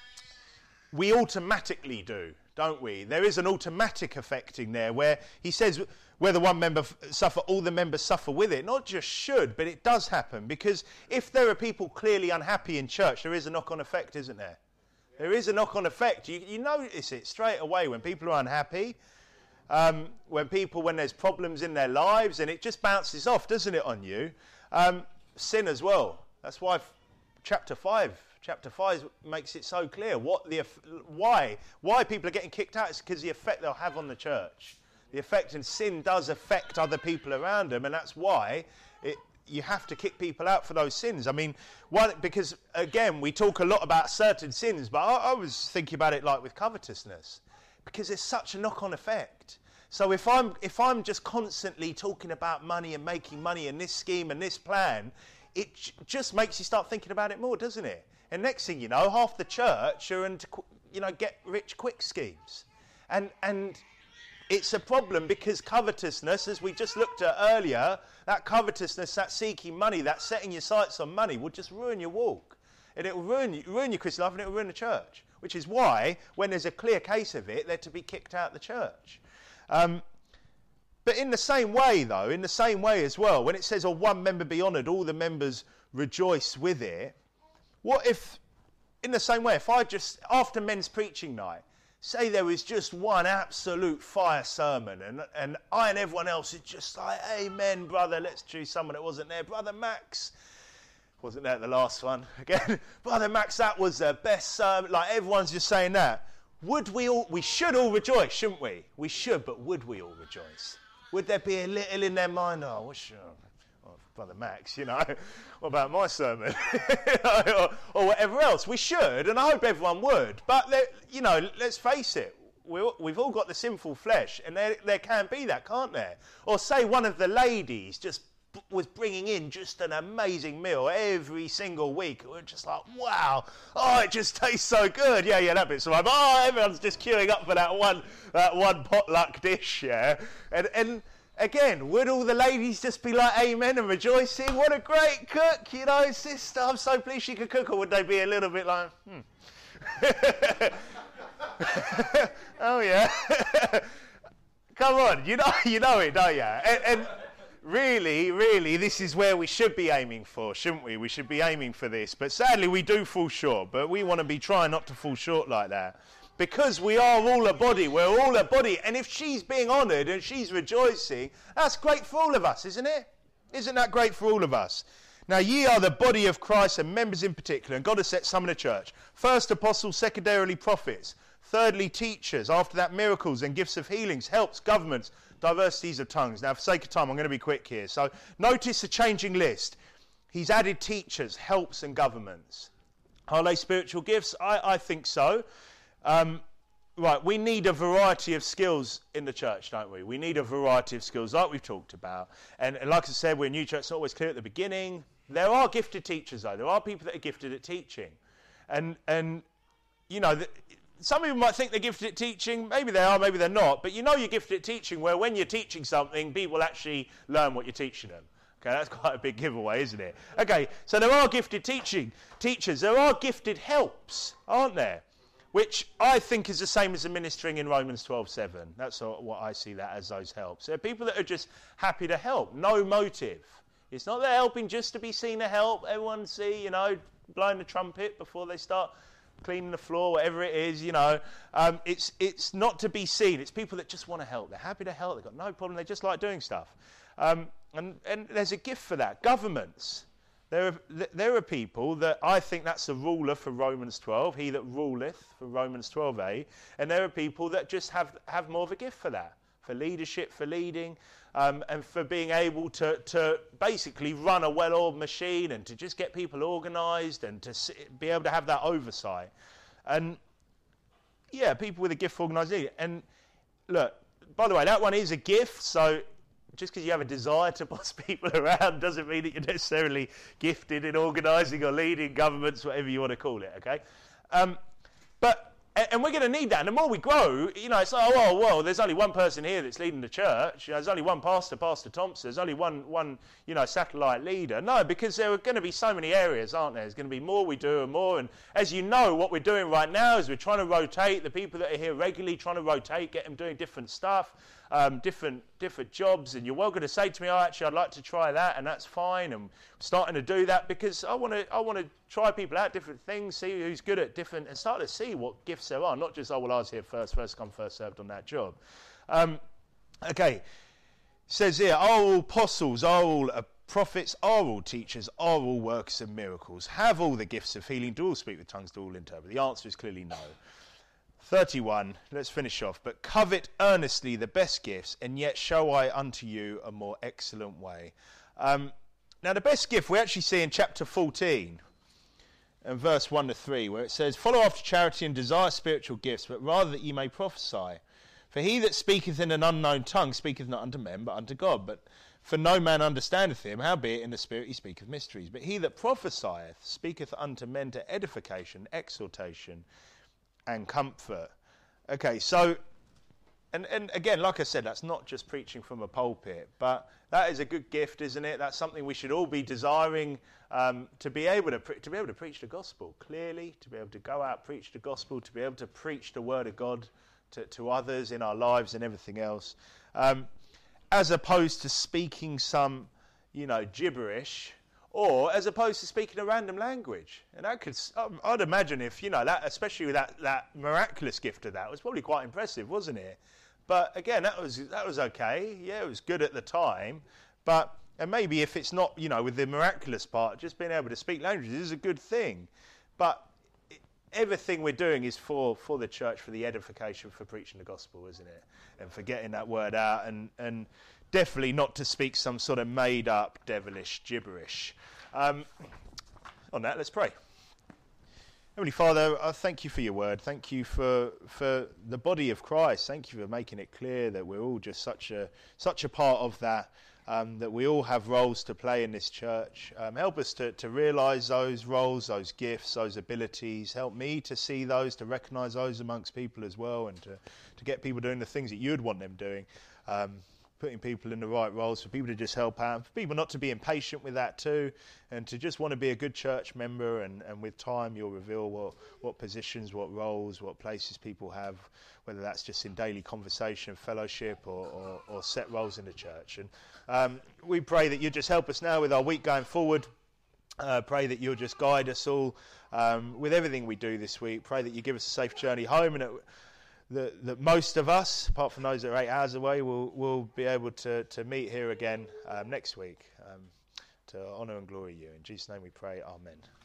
A: we automatically do, don't we? There is an automatic affecting there where he says whether one member suffer, all the members suffer with it. Not just should, but it does happen. Because if there are people clearly unhappy in church, there is a knock-on effect, isn't there? There is a knock-on effect. You notice it straight away when people are unhappy, when there's problems in their lives, and it just bounces off, doesn't it, on you? Sin as well. That's why Chapter 5 makes it so clear why people are getting kicked out is because the effect they'll have on the church. The effect, and sin does affect other people around them, and that's why you have to kick people out for those sins. I mean, because again, we talk a lot about certain sins, but I was thinking about it like with covetousness, because there's such a knock-on effect. So if I'm just constantly talking about money and making money and this scheme and this plan, it just makes you start thinking about it more, doesn't it? And next thing you know, half the church are into, get rich quick schemes. And it's a problem because covetousness, as we just looked at earlier, that covetousness, that seeking money, that setting your sights on money will just ruin your walk. And it will ruin your Christian life, and it will ruin the church. Which is why, when there's a clear case of it, they're to be kicked out of the church. But in the same way as well, when it says, one member be honoured, all the members rejoice with it, what if, in the same way, if I just, after men's preaching night, say there was just one absolute fire sermon, and I and everyone else is just like, amen, brother, let's choose someone that wasn't there. Brother Max, wasn't there at the last one? Again, Brother Max, that was the best sermon. Like, everyone's just saying that. we should all rejoice, shouldn't we? We should, but would we all rejoice? Would there be a little in their mind, oh, what's your, Brother Max, what about my sermon? or whatever else. We should, and I hope everyone would. But, let's face it, we've all got the sinful flesh, and there can be that, can't there? Or say one of the ladies just was bringing in just an amazing meal every single week. We're just like, wow, it just tastes so good. Yeah, that bit's right. But everyone's just queuing up for that one potluck dish, yeah. And again, would all the ladies just be like, amen, and rejoicing? What a great cook, sister, I'm so pleased she could cook. Or would they be a little bit like, oh yeah. Come on, you know it, don't you? And really, this is where we should be aiming for, shouldn't we? We should be aiming for this. But sadly, we do fall short. But we want to be trying not to fall short like that. Because we are all a body. We're all a body. And if she's being honoured and she's rejoicing, that's great for all of us, isn't it? Isn't that great for all of us? Now, ye are the body of Christ and members in particular. And God has set some in the church. First, apostles, secondarily, prophets. Thirdly, teachers. After that, miracles and gifts of healings, helps, governments, diversities of tongues. Now, for sake of time, I'm going to be quick here. So, notice the changing list. He's added teachers, helps, and governments. Are they spiritual gifts? I think so. Right, we need a variety of skills in the church, don't we? We need a variety of skills, like we've talked about. And like I said, we're a new church, it's not always clear at the beginning. There are gifted teachers, though. There are people that are gifted at teaching. And some people might think they're gifted at teaching. Maybe they are, maybe they're not. But you're gifted at teaching where when you're teaching something, people actually learn what you're teaching them. Okay, that's quite a big giveaway, isn't it? Okay, so there are gifted teachers. There are gifted helps, aren't there? Which I think is the same as the ministering in Romans 12:7. That's what I see that as, those helps. There are people that are just happy to help, no motive. It's not they're helping just to be seen to help. Everyone see, blowing the trumpet before they start cleaning the floor, whatever it is, It's not to be seen. It's people that just want to help. They're happy to help. They've got no problem. They just like doing stuff. And there's a gift for that. Governments. There are people that I think that's a ruler for Romans 12, he that ruleth for Romans 12a, and there are people that just have more of a gift for that, for leadership, for leading, and for being able to basically run a well-oiled machine and to just get people organised and to be able to have that oversight. And yeah, people with a gift for organising. And look, by the way, that one is a gift, so just because you have a desire to boss people around doesn't mean that you're necessarily gifted in organising or leading governments, whatever you want to call it, okay? And we're going to need that. And the more we grow, it's like, well, there's only one person here that's leading the church. There's only one pastor, Pastor Thompson. There's only one satellite leader. No, because there are going to be so many areas, aren't there? There's going to be more we do and more. And as you know, what we're doing right now is we're trying to rotate the people that are here regularly, trying to rotate, get them doing different stuff, different jobs. And you're welcome to say to me, actually, I'd like to try that, and that's fine. And I'm starting to do that because I want to try people out, different things, see who's good at different, and start to see what gifts there are, not just, I was here first come, first served on that job. Okay, it says here, are all apostles, are all prophets, are all teachers, are all workers of miracles, have all the gifts of healing, do all speak with tongues, do all interpret? The answer is clearly no. 31, let's finish off. But covet earnestly the best gifts, and yet show I unto you a more excellent way. Now the best gift we actually see in chapter 14, and verse 1 to 3, where it says, follow after charity and desire spiritual gifts, but rather that ye may prophesy. For he that speaketh in an unknown tongue speaketh not unto men, but unto God. But for no man understandeth him, howbeit in the spirit he speaketh mysteries. But he that prophesieth speaketh unto men to edification, exhortation, and comfort. Okay, so, and again, like I said, that's not just preaching from a pulpit, but that is a good gift, isn't it? That's something we should all be desiring, to be able to preach the gospel clearly, to be able to go out, preach the gospel, to be able to preach the word of God to others in our lives and everything else, as opposed to speaking some, gibberish, or as opposed to speaking a random language. And that could, I'd imagine if, that, especially with that miraculous gift of that, was probably quite impressive, wasn't it? But again, that was okay. Yeah, it was good at the time. But, and maybe if it's not, with the miraculous part, just being able to speak languages is a good thing. But everything we're doing is for the church, for the edification, for preaching the gospel, isn't it? And for getting that word out, and definitely not to speak some sort of made-up, devilish gibberish. On that, let's pray. Heavenly Father, I thank you for your word. Thank you for the body of Christ. Thank you for making it clear that we're all just such a part of that, that we all have roles to play in this church. Help us to realise those roles, those gifts, those abilities. Help me to see those, to recognise those amongst people as well, and to get people doing the things that you'd want them doing. Putting people in the right roles, for people to just help out, for people not to be impatient with that too, and to just want to be a good church member, and with time you'll reveal what positions, what roles, what places people have, whether that's just in daily conversation, fellowship, or set roles in the church. And we pray that you just help us now with our week going forward. Pray that you'll just guide us all with everything we do this week. Pray that you give us a safe journey home, and that most of us, apart from those that are 8 hours away, will be able to meet here again next week to honour and glory you. In Jesus' name we pray, amen.